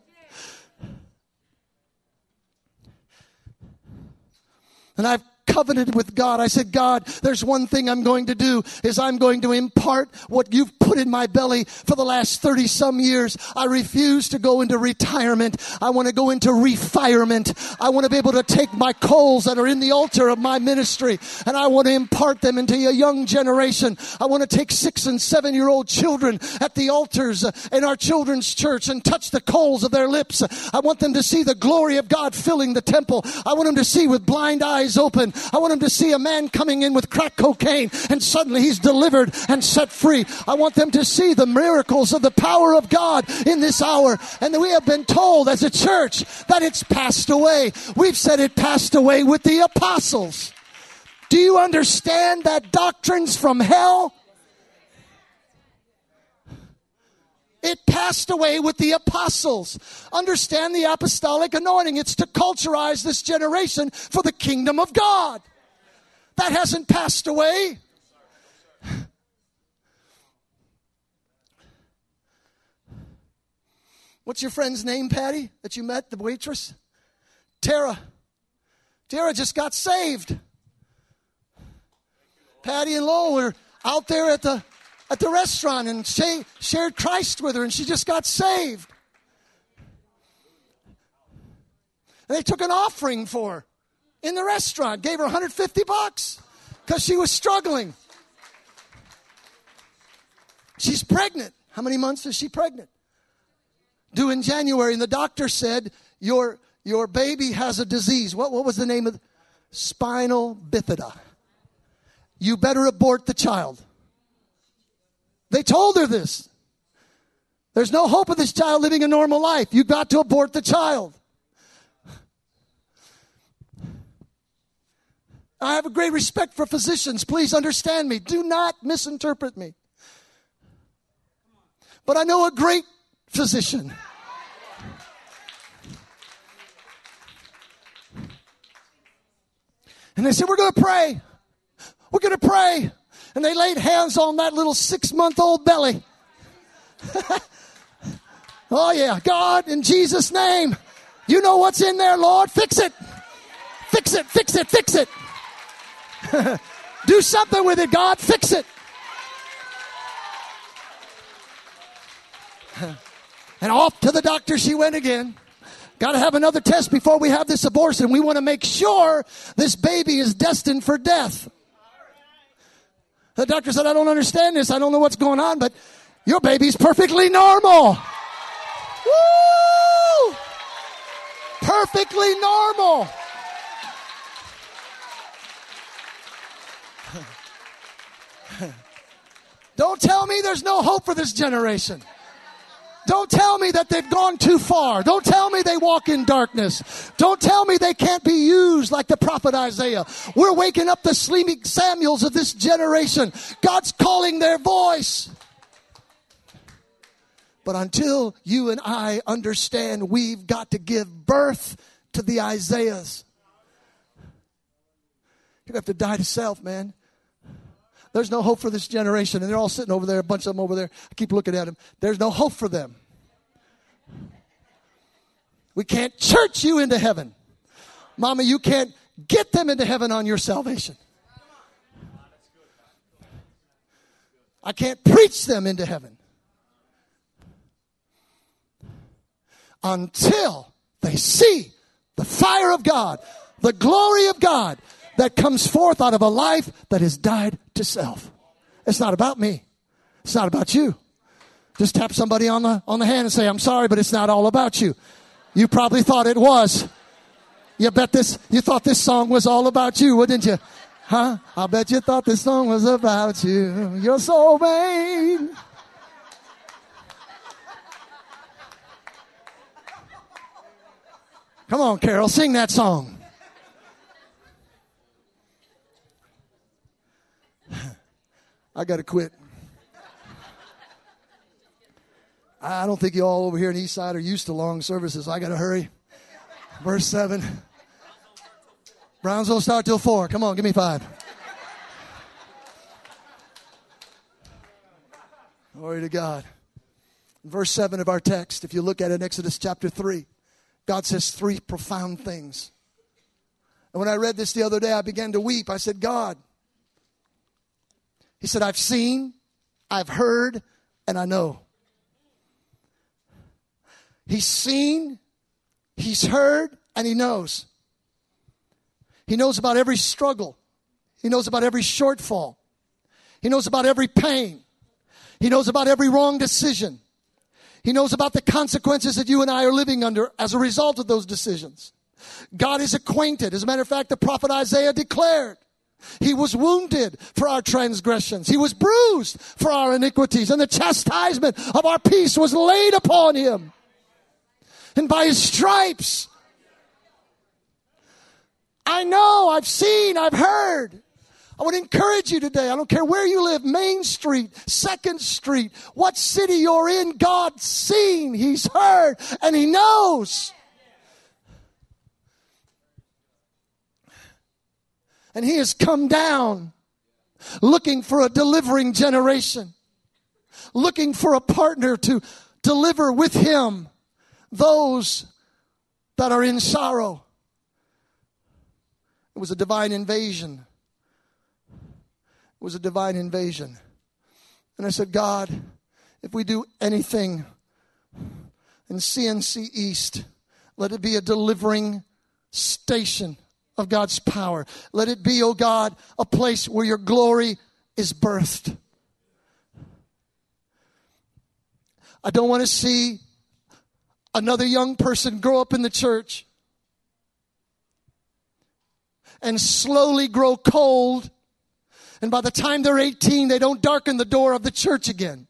And I've covenanted with God. I said, "God, there's one thing I'm going to do is I'm going to impart what you've put in my belly for the last thirty some years. I refuse to go into retirement. I want to go into refirement. I want to be able to take my coals that are in the altar of my ministry and I want to impart them into a young generation. I want to take six and seven year old children at the altars in our children's church and touch the coals of their lips. I want them to see the glory of God filling the temple. I want them to see with blind eyes open. I want them to see a man coming in with crack cocaine and suddenly he's delivered and set free. I want them to see the miracles of the power of God in this hour. And we have been told as a church that it's passed away. We've said it passed away with the apostles. Do you understand that doctrine's from hell? It passed away with the apostles. Understand the apostolic anointing. It's to culturize this generation for the kingdom of God. That hasn't passed away. What's your friend's name, Patty, that you met, the waitress? Tara. Tara just got saved. Patty and Lowell were out there at the at the restaurant and she shared Christ with her and she just got saved. And they took an offering for her in the restaurant, gave her one hundred fifty bucks because she was struggling. She's pregnant. How many months is she pregnant? Due in January, and the doctor said, your your baby has a disease. What, what was the name of it? Spinal bifida. You better abort the child. They told her this. There's no hope of this child living a normal life. You've got to abort the child. I have a great respect for physicians. Please understand me. Do not misinterpret me. But I know a great physician. And they said, we're going to pray. We're going to pray. And they laid hands on that little six-month-old belly. Oh, yeah. God, in Jesus' name, you know what's in there, Lord. Fix it. Fix it, fix it, fix it. Do something with it, God. Fix it. And off to the doctor she went again. Got to have another test before we have this abortion. We want to make sure this baby is destined for death. The doctor said, I don't understand this. I don't know what's going on, but your baby's perfectly normal. Woo! Perfectly normal. Don't tell me there's no hope for this generation. Don't tell me that they've gone too far. Don't tell me they walk in darkness. Don't tell me they can't be used like the prophet Isaiah. We're waking up the sleeping Samuels of this generation. God's calling their voice. But until you and I understand, we've got to give birth to the Isaiahs. You have to die to self, man. There's no hope for this generation. And they're all sitting over there, a bunch of them over there. I keep looking at them. There's no hope for them. We can't church you into heaven. Mama, you can't get them into heaven on your salvation. I can't preach them into heaven until they see the fire of God, the glory of God that comes forth out of a life that has died to self. It's not about me. It's not about you. Just tap somebody on the on the hand and say, I'm sorry, but it's not all about you. You probably thought it was. You bet this, you thought this song was all about you, wouldn't you? Huh? I bet you thought this song was about you. You're so vain. Come on, Carol, sing that song. I got to quit. I don't think you all over here in Eastside are used to long services. I got to hurry. Verse seven. Brownsville start till four. Come on, give me five. Glory to God. Verse seven of our text, if you look at it in Exodus chapter three, God says three profound things. And when I read this the other day, I began to weep. I said, God, He said, I've seen, I've heard, and I know. He's seen, He's heard, and He knows. He knows about every struggle. He knows about every shortfall. He knows about every pain. He knows about every wrong decision. He knows about the consequences that you and I are living under as a result of those decisions. God is acquainted. As a matter of fact, the prophet Isaiah declared, He was wounded for our transgressions. He was bruised for our iniquities. And the chastisement of our peace was laid upon Him. And by His stripes, I know, I've seen, I've heard. I would encourage you today, I don't care where you live, Main Street, Second Street, what city you're in, God's seen, He's heard, and He knows. And He has come down looking for a delivering generation, looking for a partner to deliver with Him those that are in sorrow. It was a divine invasion. It was a divine invasion. And I said, God, if we do anything in C N C East, let it be a delivering station of God's power. Let it be, oh God, a place where your glory is birthed. I don't want to see another young person grow up in the church and slowly grow cold, and by the time they're eighteen, they don't darken the door of the church again.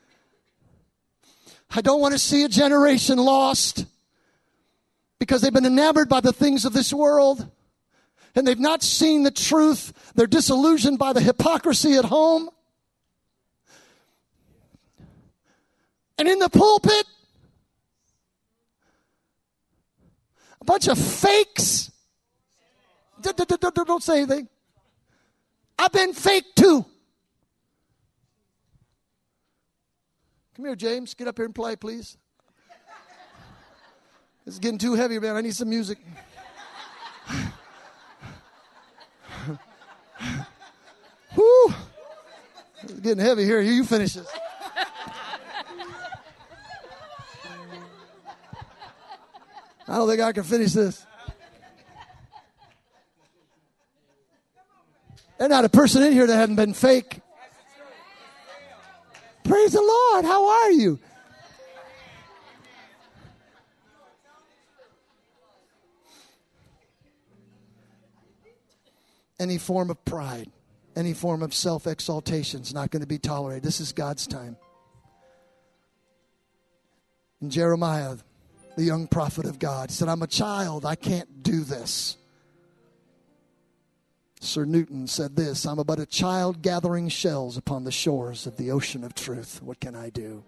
I don't want to see a generation lost because they've been enamored by the things of this world and they've not seen the truth. They're disillusioned by the hypocrisy at home. And in the pulpit, a bunch of fakes. Don't say anything. I've been fake too. Come here, James. Get up here and play, please. It's getting too heavy, man. I need some music. Woo! It's getting heavy here. You finish this. I don't think I can finish this. There's not a person in here that hasn't been fake. Praise the Lord. How are you? Any form of pride, any form of self-exaltation is not going to be tolerated. This is God's time. And Jeremiah, the young prophet of God, said, I'm a child. I can't do this. Sir Newton said this, I'm but a child gathering shells upon the shores of the ocean of truth. What can I do?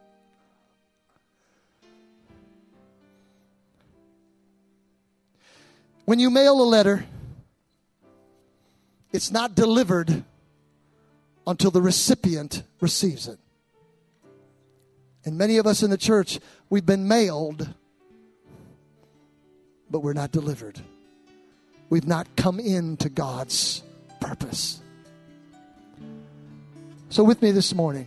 When you mail a letter, it's not delivered until the recipient receives it. And many of us in the church, we've been mailed, but we're not delivered. We've not come into God's purpose. So with me this morning,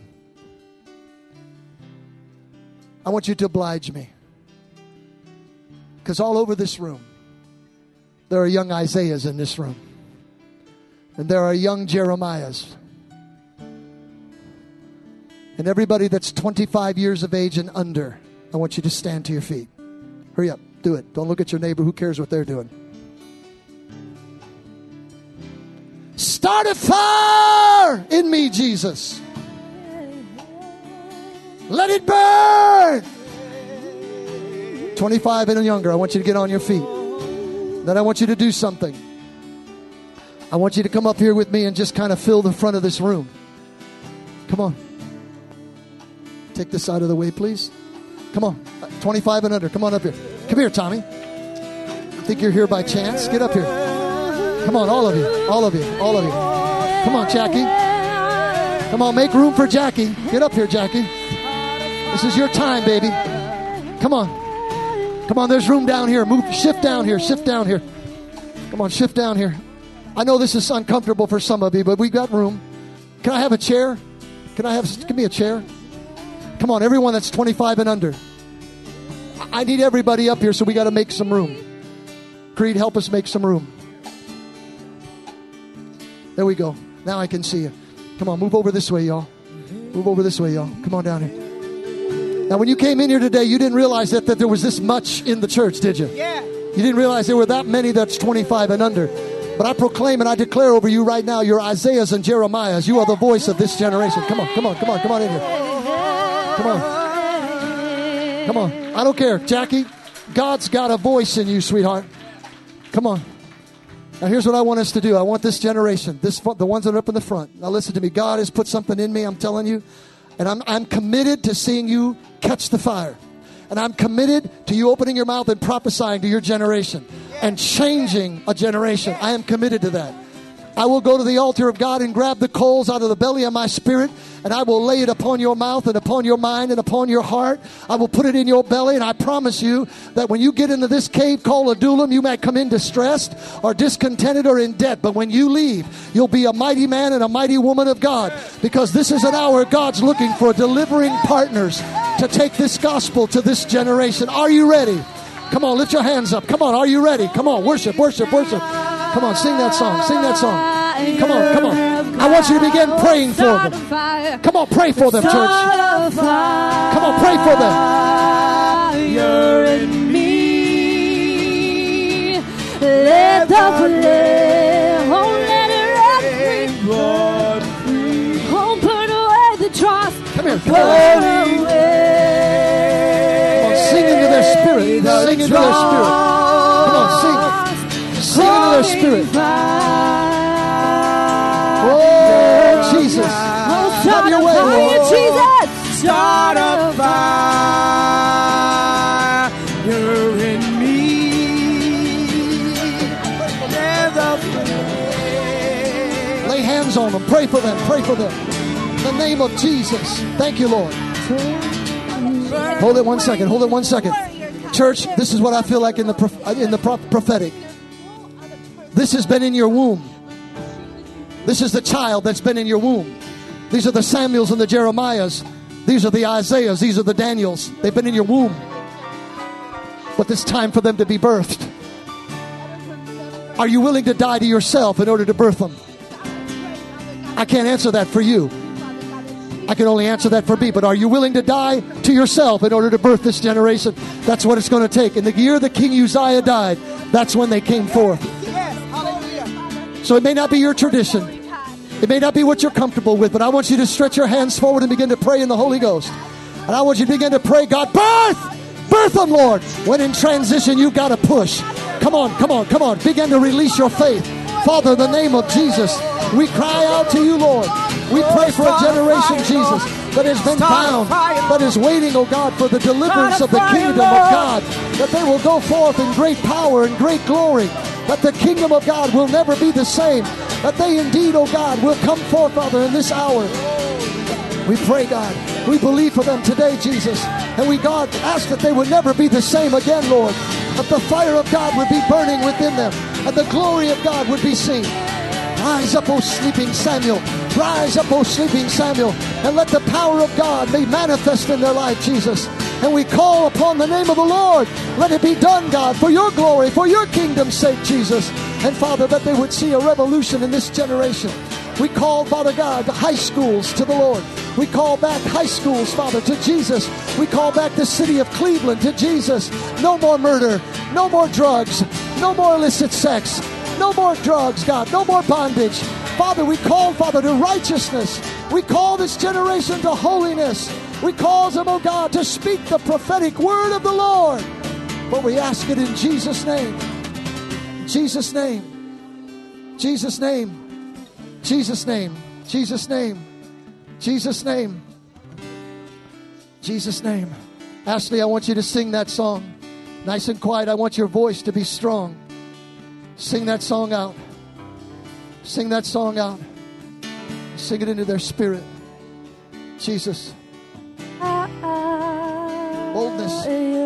I want you to oblige me. Because all over this room, there are young Isaiahs in this room. And there are young Jeremiahs. And everybody that's twenty-five years of age and under, I want you to stand to your feet. Hurry up, do it. Don't look at your neighbor. Who cares what they're doing? Start a fire in me, Jesus. Let it burn. twenty-five and younger, I want you to get on your feet. Then I want you to do something. I want you to come up here with me and just kind of fill the front of this room. Come on. Take this out of the way, please. Come on. twenty-five and under. Come on up here. Come here, Tommy. You think you're here by chance? Get up here. Come on, all of you. All of you. All of you. Come on, Jackie. Come on, make room for Jackie. Get up here, Jackie. This is your time, baby. Come on. Come on, there's room down here. Move, shift down here. Shift down here. Come on, shift down here. I know this is uncomfortable for some of you, but we got room. Can I have a chair? Can I have, give me a chair? Come on, everyone that's twenty-five and under. I need everybody up here, so we got to make some room. Creed, help us make some room. There we go. Now I can see you. Come on, move over this way, y'all. Move over this way, y'all. Come on down here. Now, when you came in here today, you didn't realize that, that there was this much in the church, did you? Yeah. You didn't realize there were that many that's twenty-five and under. But I proclaim and I declare over you right now, you're Isaiahs and Jeremiahs. You are the voice of this generation. Come on, come on, come on, come on in here. Come on. Come on. I don't care. Jackie, God's got a voice in you, sweetheart. Come on. Now here's what I want us to do. I want this generation, this the ones that are up in the front. Now listen to me. God has put something in me, I'm telling you. And I'm, I'm committed to seeing you catch the fire. And I'm committed to you opening your mouth and prophesying to your generation and changing a generation. I am committed to that. I will go to the altar of God and grab the coals out of the belly of my spirit, and I will lay it upon your mouth and upon your mind and upon your heart. I will put it in your belly, and I promise you that when you get into this cave called Adullam, you might come in distressed or discontented or in debt. But when you leave, you'll be a mighty man and a mighty woman of God, because this is an hour God's looking for delivering partners to take this gospel to this generation. Are you ready? Come on, lift your hands up. Come on, are you ready? Come on, worship, worship, worship. Come on, sing that song. Sing that song. Come on, come on. I want you to begin praying for them. Come on, pray for them, church. Come on, pray for them. Fire in me. Let the flame, oh, let it run free. Oh, burn away the trust. Come here, come Burn on. away. Come on, sing into their spirit. Sing into their spirit. Come on, sing. Sing into their spirit. Oh, Jesus. Have your way, Lord. Jesus. Start a fire in me. Lay hands on them. Pray for them. Pray for them. In the name of Jesus. Thank you, Lord. Hold it one second. Hold it one second. Church, this is what I feel like in the prof- in the pro- prophetic. This has been in your womb. This is the child that's been in your womb. These are the Samuels and the Jeremiahs. These are the Isaiahs. These are the Daniels. They've been in your womb. But it's time for them to be birthed. Are you willing to die to yourself in order to birth them? I can't answer that for you. I can only answer that for me. But are you willing to die to yourself in order to birth this generation? That's what it's going to take. In the year that King Uzziah died, that's when they came forth. So it may not be your tradition. It may not be what you're comfortable with, but I want you to stretch your hands forward and begin to pray in the Holy Ghost. And I want you to begin to pray, God, birth! Birth them, Lord. When in transition, you've got to push. Come on, come on, come on. Begin to release your faith. Father, in the name of Jesus, we cry out to you, Lord. We pray for a generation, Jesus, that has been bound, that is waiting, oh God, for the deliverance of the kingdom of God, that they will go forth in great power and great glory, that the kingdom of God will never be the same, that they indeed, oh God, will come forth, Father, in this hour. We pray, God. We believe for them today, Jesus. And we, God, ask that they would never be the same again, Lord. That the fire of God would be burning within them, and the glory of God would be seen. Rise up, O sleeping Samuel. Rise up, O sleeping Samuel, and let the power of God be manifest in their life, Jesus. And we call upon the name of the Lord. Let it be done, God, for your glory, for your kingdom's sake, Jesus. And Father, that they would see a revolution in this generation. We call, Father God, the high schools to the Lord. We call back high schools, Father, to Jesus. We call back the city of Cleveland to Jesus. No more murder, no more drugs, no more illicit sex, no more drugs, God, no more bondage. Father, we call, Father, to righteousness. We call this generation to holiness. We call them, oh God, to speak the prophetic word of the Lord. But we ask it in Jesus' name. Jesus' name. Jesus' name. Jesus' name. Jesus' name. Jesus' name. Jesus' name. Ashley, I want you to sing that song. Nice and quiet. I want your voice to be strong. Sing that song out. Sing that song out. Sing it into their spirit. Jesus. Boldness.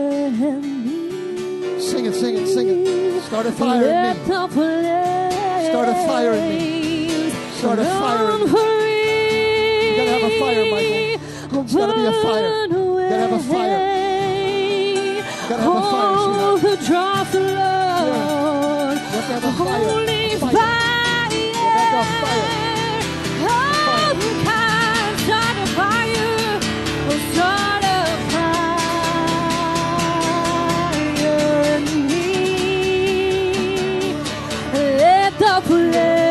Sing it, sing it, sing it. Start a fire in me. Start a fire in me. Start a fire in me. You gotta have a fire, Michael. It's gotta be a fire. You gotta have a fire. You gotta have a fire, sweetheart. The drop the Lord. Yeah. You have to have a fire. Holy fire. fire. You have to have a fire. Oh, God, start a fire. Oh, start a fire in me. Let the flame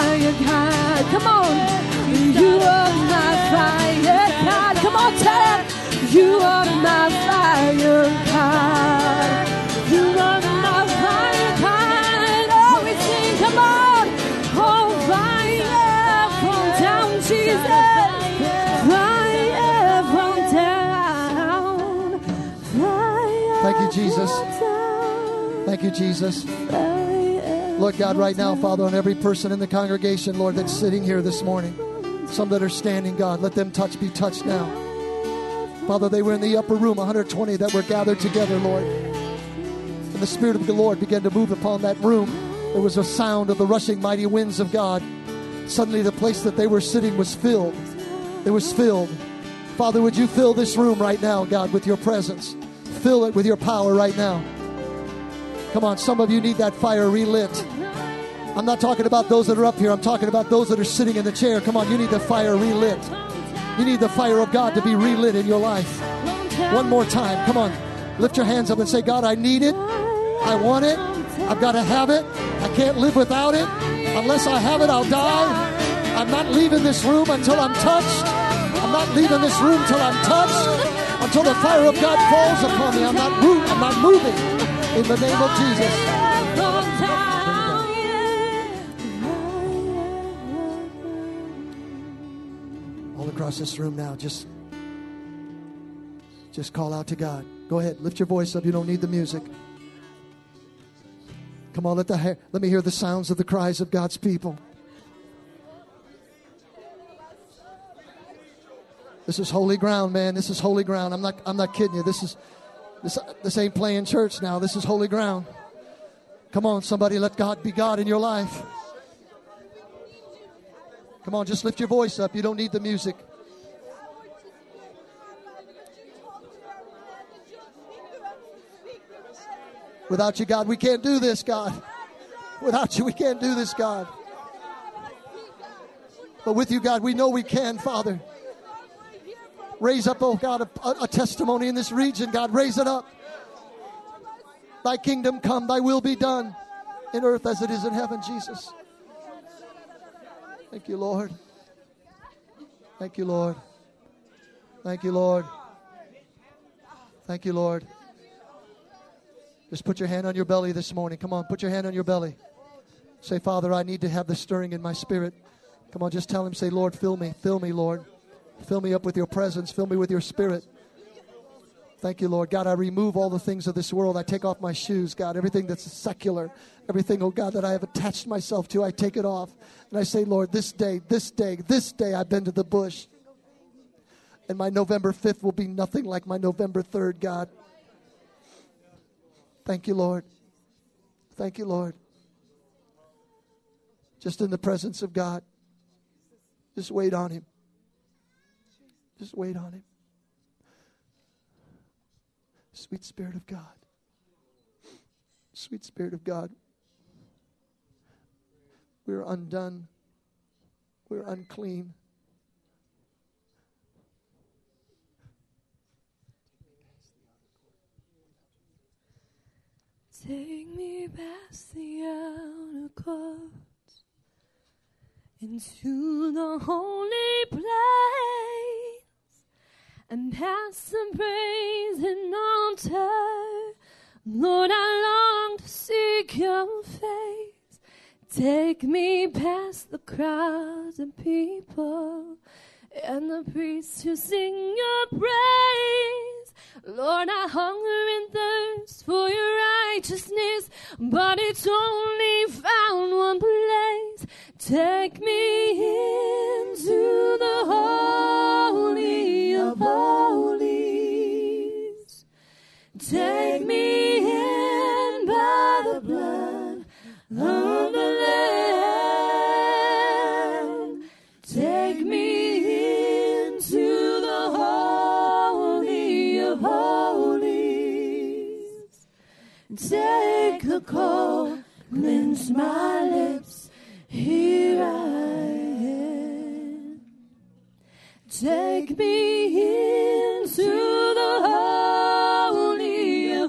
Come on, you are my fire, God. Come on, tell him. you, Jesus. Thank you, Jesus. Lord God, right now, Father, on every person in the congregation, Lord, that's sitting here this morning, some that are standing, God, let them touch, be touched now. Father, they were in the upper room, one hundred twenty that were gathered together, Lord. And the Spirit of the Lord began to move upon that room. There was a sound of the rushing mighty winds of God. Suddenly the place that they were sitting was filled. It was filled. Father, would you fill this room right now, God, with your presence. Fill it with your power right now. Come on, some of you need that fire relit. I'm not talking about those that are up here. I'm talking about those that are sitting in the chair. Come on, you need the fire relit. You need the fire of God to be relit in your life. One more time. Come on. Lift your hands up and say, God, I need it. I want it. I've got to have it. I can't live without it. Unless I have it, I'll die. I'm not leaving this room until I'm touched. I'm not leaving this room until I'm touched. Until the fire of God falls upon me. I'm not moving. I'm not moving. In the name of Jesus. All across this room now, just, just call out to God. Go ahead. Lift your voice up. You don't need the music. Come on, let the ha- let me hear the sounds of the cries of God's people. This is holy ground, man. This is holy ground. I'm not I'm not kidding you. This is this this ain't playing church now. This is holy ground. Come on, somebody, let God be God in your life. Come on, just lift your voice up. You don't need the music. Without you, God, we can't do this, God. Without you, we can't do this, God. But with you, God, we know we can, Father. Raise up, oh God, a, a testimony in this region, God. Raise it up. Thy kingdom come, thy will be done in earth as it is in heaven, Jesus. Thank you, Lord. Thank you, Lord. Thank you, Lord. Thank you, Lord. Just put your hand on your belly this morning. Come on, put your hand on your belly. Say, Father, I need to have the stirring in my spirit. Come on, just tell him, say, Lord, fill me, fill me, Lord. Fill me up with your presence. Fill me with your spirit. Thank you, Lord. God, I remove all the things of this world. I take off my shoes, God, everything that's secular, everything, oh God, that I have attached myself to, I take it off. And I say, Lord, this day, this day, this day I've been to the bush. And my November fifth will be nothing like my November third, God. Thank you, Lord. Thank you, Lord. Just in the presence of God. Just wait on him. Just wait on him. Sweet Spirit of God. Sweet Spirit of God. We're undone. We're unclean. Take me past the outer courts into the holy place and past the brazen altar. Lord, I long to seek your face. Take me past the crowds of people and the priests who sing your praise. Lord, I hunger and thirst for your righteousness, but it's only found one place. Take me into the holy of holies. Take me in by the blood of the Lamb. Take me into the holy of holies. Take the coal, cleanse my lips, here I am. Take me into the holy of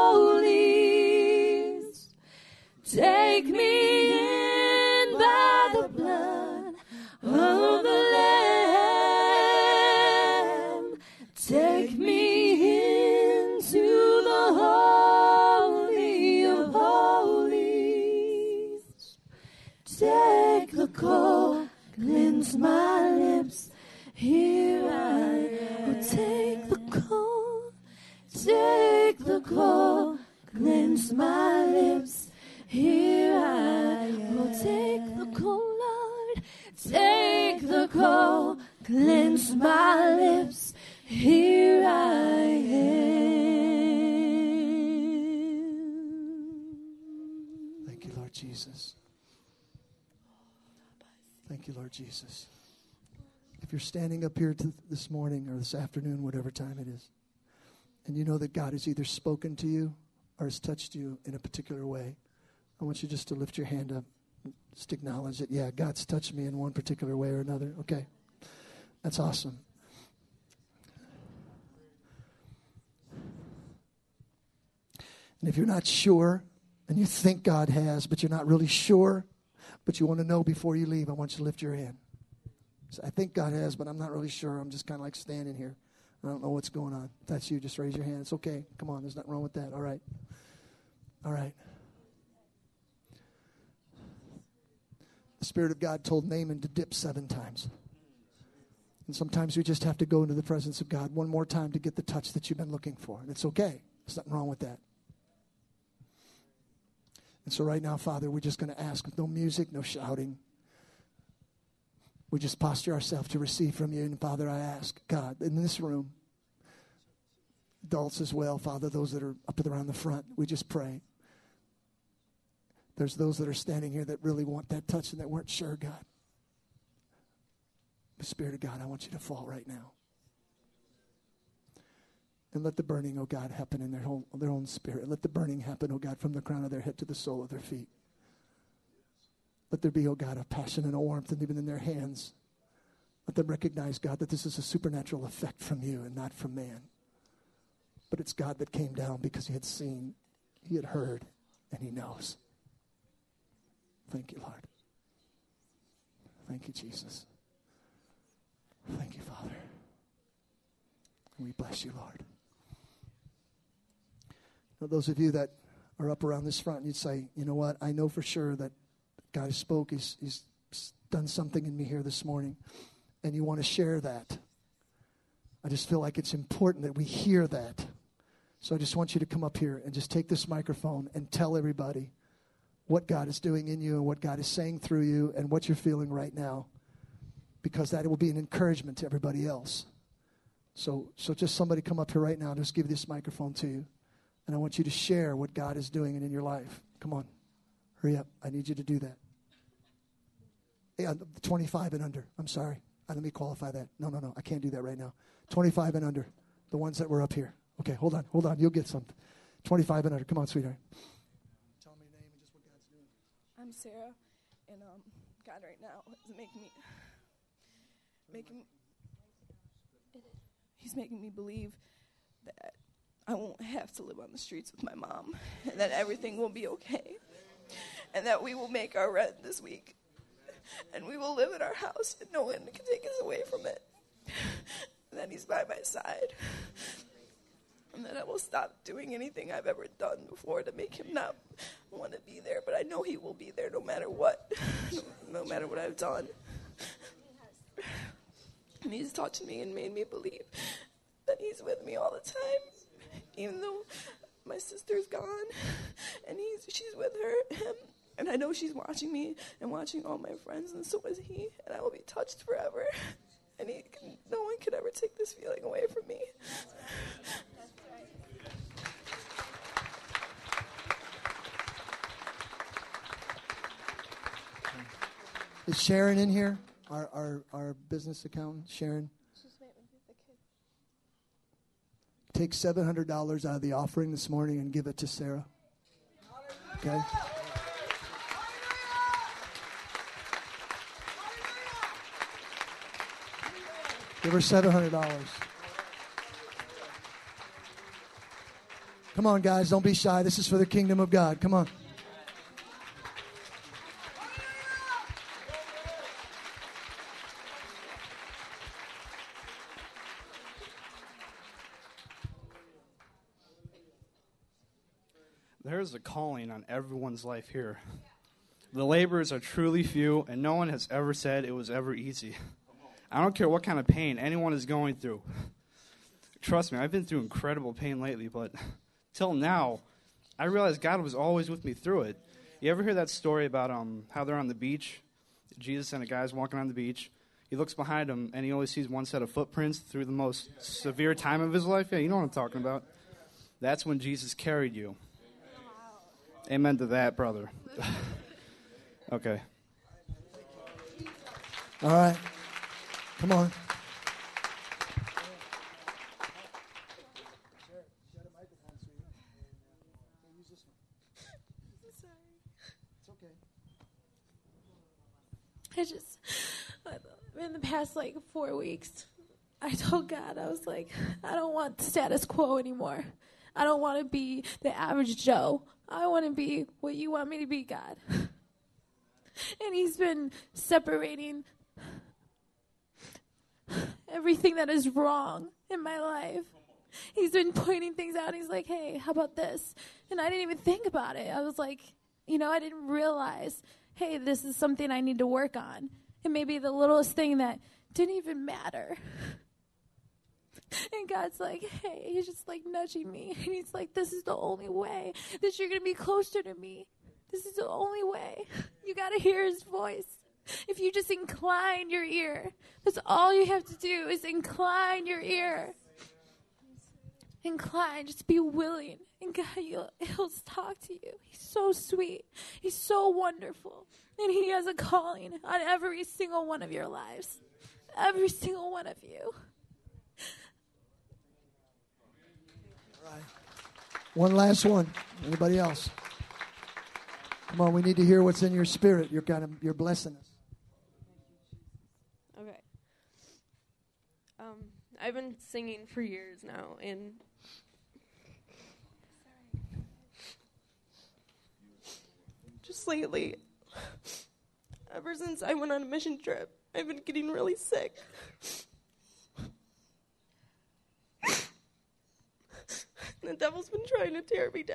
holies. Take me in by the blood of the Lamb. Take me into the holy of holies. Take the coal, cleanse my lips, here I am. Oh, take the coal, Take the coal, cleanse my lips. Here I am. Oh, take the coal, Lord. Take the coal, cleanse my lips. Here I am. Thank you, Lord Jesus. Thank you, Lord Jesus. If you're standing up here to this morning or this afternoon, whatever time it is, and you know that God has either spoken to you or has touched you in a particular way, I want you just to lift your hand up. Just acknowledge that, yeah, God's touched me in one particular way or another. Okay. That's awesome. And if you're not sure, and you think God has, but you're not really sure, but you want to know before you leave, I want you to lift your hand. So I think God has, but I'm not really sure. I'm just kind of like standing here. I don't know what's going on. If that's you, just raise your hand. It's okay. Come on, there's nothing wrong with that. All right. All right. The Spirit of God told Naaman to dip seven times. And sometimes we just have to go into the presence of God one more time to get the touch that you've been looking for. And it's okay. There's nothing wrong with that. And so right now, Father, we're just going to ask with no music, no shouting. We just posture ourselves to receive from you. And Father, I ask, God, in this room, adults as well, Father, those that are up around the front, we just pray. There's those that are standing here that really want that touch and that weren't sure, God. The Spirit of God, I want you to fall right now. And let the burning, oh God, happen in their own, their own spirit. Let the burning happen, oh God, from the crown of their head to the sole of their feet. Let there be, oh God, a passion and a warmth, and even in their hands. Let them recognize, God, that this is a supernatural effect from you and not from man. But it's God that came down because he had seen, he had heard, and he knows. Thank you, Lord. Thank you, Jesus. Thank you, Father. And we bless you, Lord. Now, those of you that are up around this front, and you'd say, you know what, I know for sure that God has spoke. He's, he's done something in me here this morning. And you want to share that. I just feel like it's important that we hear that. So I just want you to come up here and just take this microphone and tell everybody what God is doing in you and what God is saying through you and what you're feeling right now. Because that will be an encouragement to everybody else. So, so just somebody come up here right now and just give this microphone to you. And I want you to share what God is doing in your life. Come on. Hurry up. I need you to do that. Yeah, twenty-five and under. I'm sorry. Uh, let me qualify that. No, no, no. I can't do that right now. twenty-five and under. The ones that were up here. Okay, hold on. Hold on. You'll get something. twenty-five and under. Come on, sweetheart. Tell me your name and just what God's doing. I'm Sarah. And um, God right now is making me... making. He's making me believe that I won't have to live on the streets with my mom. And that everything will be okay. And that we will make our rent this week. And we will live in our house and no one can take us away from it. And that he's by my side. And that I will stop doing anything I've ever done before to make him not want to be there. But I know he will be there no matter what. No matter what I've done. And he's touched me and made me believe that he's with me all the time. Even though my sister's gone and he's she's with her, him. And I know she's watching me and watching all my friends, and so is he. And I will be touched forever. And he can, no one can ever take this feeling away from me. Is Sharon in here? Our our, our business accountant, Sharon? She's waiting with the kid. Take seven hundred dollars out of the offering this morning and give it to Sarah. Okay? Give her seven hundred dollars. Come on, guys. Don't be shy. This is for the kingdom of God. Come on. There's a calling on everyone's life here. The laborers are truly few, and no one has ever said it was ever easy. I don't care what kind of pain anyone is going through. trust me, I've been through incredible pain lately, but till now, I realized God was always with me through it. You ever hear that story about um how they're on the beach? Jesus and a guy's walking on the beach. He looks behind him, and he only sees one set of footprints through the most severe time of his life. Yeah, you know what I'm talking about. That's when Jesus carried you. Amen to that, brother. Okay. All right. Come on. I just, in the past like four weeks, I told God, I was like, I don't want the status quo anymore. I don't want to be the average Joe. I want to be what you want me to be, God. And he's been separating everything that is wrong in my life. He's been pointing things out. He's like, hey, how about this? And I didn't even think about it. I was like, you know, I didn't realize, hey, this is something I need to work on. It may be the littlest thing that didn't even matter. And God's like, hey, he's just like nudging me. And he's like, this is the only way that you're going to be closer to me. This is the only way. You got to hear his voice. If you just incline your ear, that's all you have to do is incline your ear. Incline, just be willing. And God, he'll, he'll talk to you. He's so sweet. He's so wonderful. And he has a calling on every single one of your lives. Every single one of you. All right. One last one. Anybody else? Come on, we need to hear what's in your spirit. You're kind of you're blessing us. Okay. Um, I've been singing for years now, and just lately, ever since I went on a mission trip, I've been getting really sick. The devil's been trying to tear me down.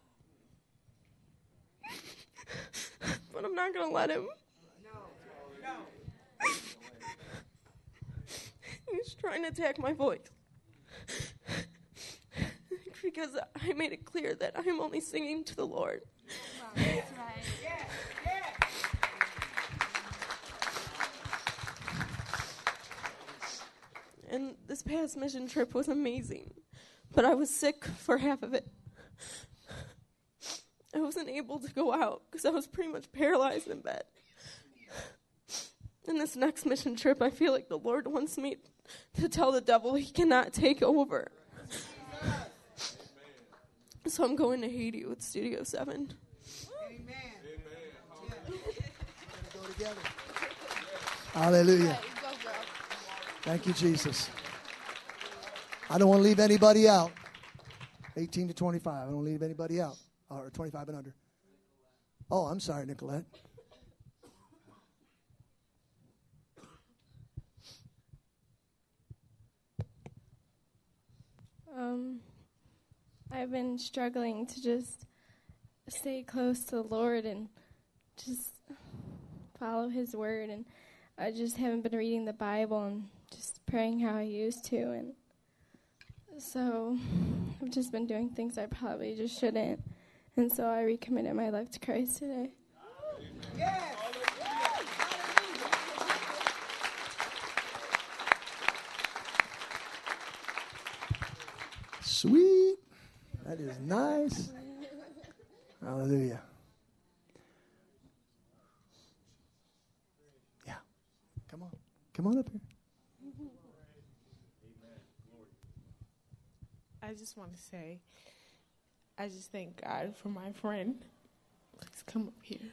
But I'm not going to let him. No, no. He's trying to attack my voice. Because I made it clear that I'm only singing to the Lord. That's right. Yeah, yeah. And this past mission trip was amazing. But I was sick for half of it. I wasn't able to go out because I was pretty much paralyzed in bed. In this next mission trip, I feel like the Lord wants me to tell the devil he cannot take over. So I'm going to Haiti with Studio seven. Amen. Go together. Hallelujah. Thank you, Jesus. I don't want to leave anybody out. eighteen to twenty-five. I don't want to leave anybody out. Or twenty-five and under. Oh, I'm sorry, Nicolette. Um, I've been struggling to just stay close to the Lord and just follow his word. And I just haven't been reading the Bible and just praying how I used to. And so I've just been doing things I probably just shouldn't. And so I recommitted my life to Christ today. Yes. Sweet. That is nice. Hallelujah. Yeah. Come on. Come on up here. I just want to say, I just thank God for my friend. Please come up here.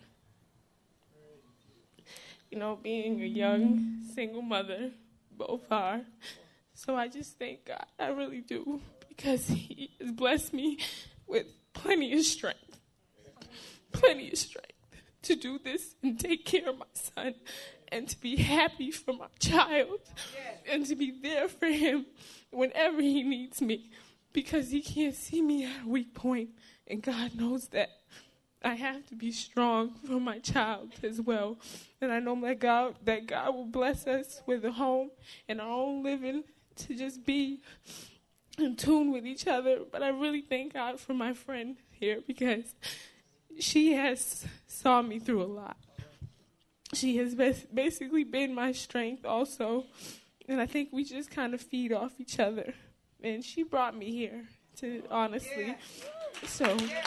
You know, being a young single mother, both are. So I just thank God. I really do. Because he has blessed me with plenty of strength. Plenty of strength to do this and take care of my son and to be happy for my child and to be there for him whenever he needs me. Because he can't see me at a weak point, and God knows that. I have to be strong for my child as well. And I know that God, that God will bless us with a home and our own living to just be in tune with each other. But I really thank God for my friend here, because she has saw me through a lot. She has bas- basically been my strength also. And I think we just kind of feed off each other. And she brought me here, to honestly. Yeah. So. Yeah.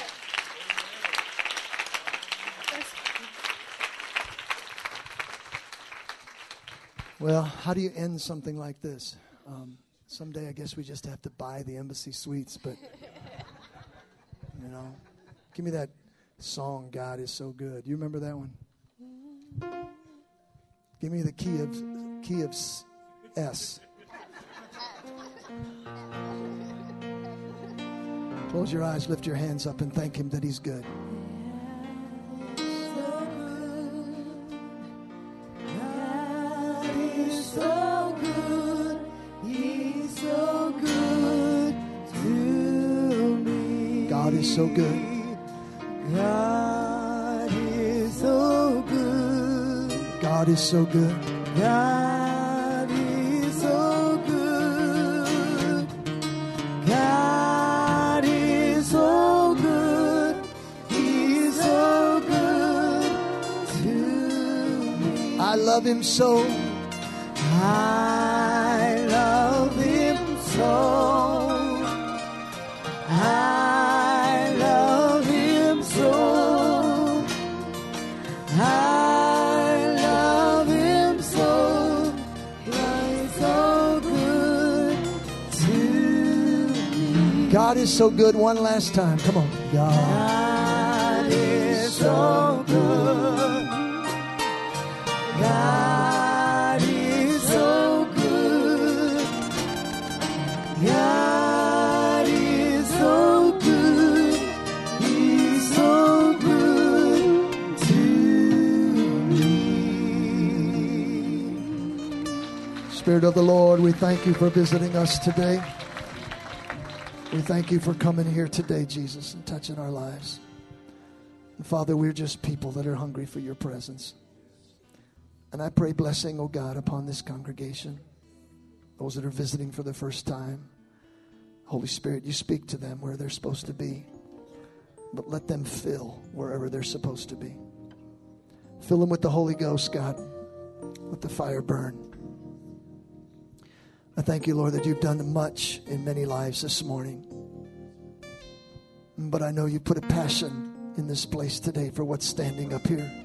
Well, how do you end something like this? Um, someday I guess we just have to buy the Embassy Suites, but, you know, give me that song, God is So Good. You remember that one? Give me the key of key of S. Close your eyes, lift your hands up, and thank him that he's good. So good, he's so good to me. God is so good. God is so good. God is so good. God is so good. God is so good. He's so good to me. I love him so. I love him so. I love him so. I love him so. He's so good to me. God is so good. One last time. Come on. God, God is so good. God. God is so good, he's so good to me. Spirit of the Lord, we thank you for visiting us today. We thank you for coming here today, Jesus, and touching our lives. And Father, we're just people that are hungry for your presence. And I pray blessing, oh God, upon this congregation. Those that are visiting for the first time. Holy Spirit, you speak to them where they're supposed to be. But let them fill wherever they're supposed to be. Fill them with the Holy Ghost, God. Let the fire burn. I thank you, Lord, that you've done much in many lives this morning. But I know you put a passion in this place today for what's standing up here.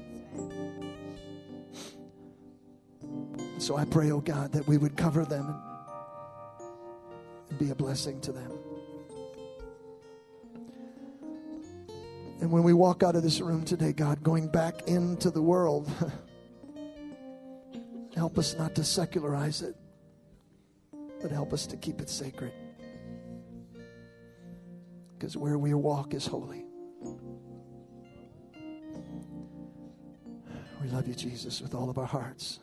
So I pray, oh God, that we would cover them and be a blessing to them. And when we walk out of this room today, God, going back into the world, help us not to secularize it, but help us to keep it sacred. Because where we walk is holy. We love you, Jesus, with all of our hearts,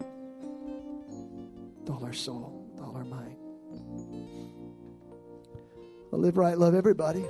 with all our soul, with all our might. Well, live right, love everybody.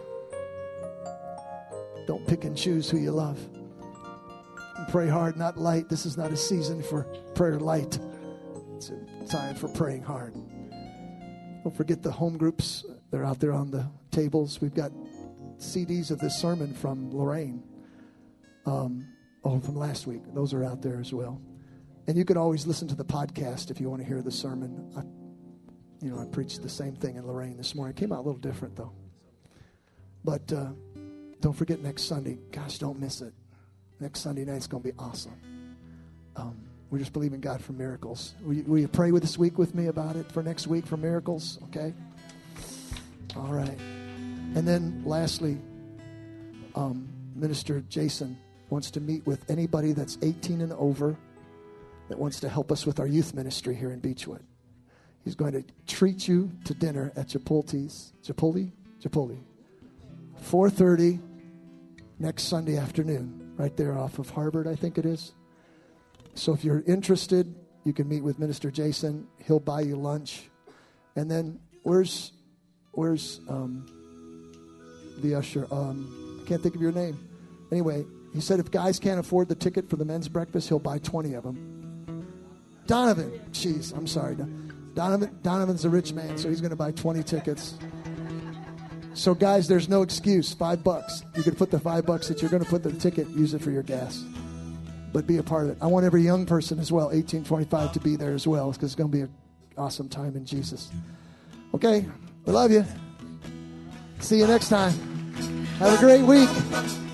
Don't pick and choose who you love. And pray hard, not light. This is not a season for prayer light. It's a time for praying hard. Don't forget the home groups. They're out there on the tables. We've got C Ds of this sermon from Lorraine. Um, oh, from last week. Those are out there as well. And you can always listen to the podcast if you want to hear the sermon. I, you know, I preached the same thing in Lorraine this morning. It came out a little different, though. But uh, don't forget next Sunday. Gosh, don't miss it. Next Sunday night is going to be awesome. Um, we're just believing God for miracles. Will you, will you pray with this week with me about it for next week for miracles? Okay? All right. And then lastly, um, Minister Jason wants to meet with anybody that's eighteen and over that wants to help us with our youth ministry here in Beechwood. He's going to treat you to dinner at Chipotle's. Chipotle? Chipotle. four thirty next Sunday afternoon, right there off of Harvard, I think it is. So if you're interested, you can meet with Minister Jason. He'll buy you lunch. And then where's where's um, the usher? Um, I can't think of your name. Anyway, he said if guys can't afford the ticket for the men's breakfast, he'll buy twenty of them. Donovan. Jeez, I'm sorry. Donovan, Donovan's a rich man, so he's going to buy twenty tickets. So, guys, there's no excuse. Five bucks. You could put the five bucks that you're going to put in the ticket, use it for your gas. But be a part of it. I want every young person as well, eighteen, twenty-five, to be there as well, because it's going to be an awesome time in Jesus. Okay, we love you. See you next time. Have a great week.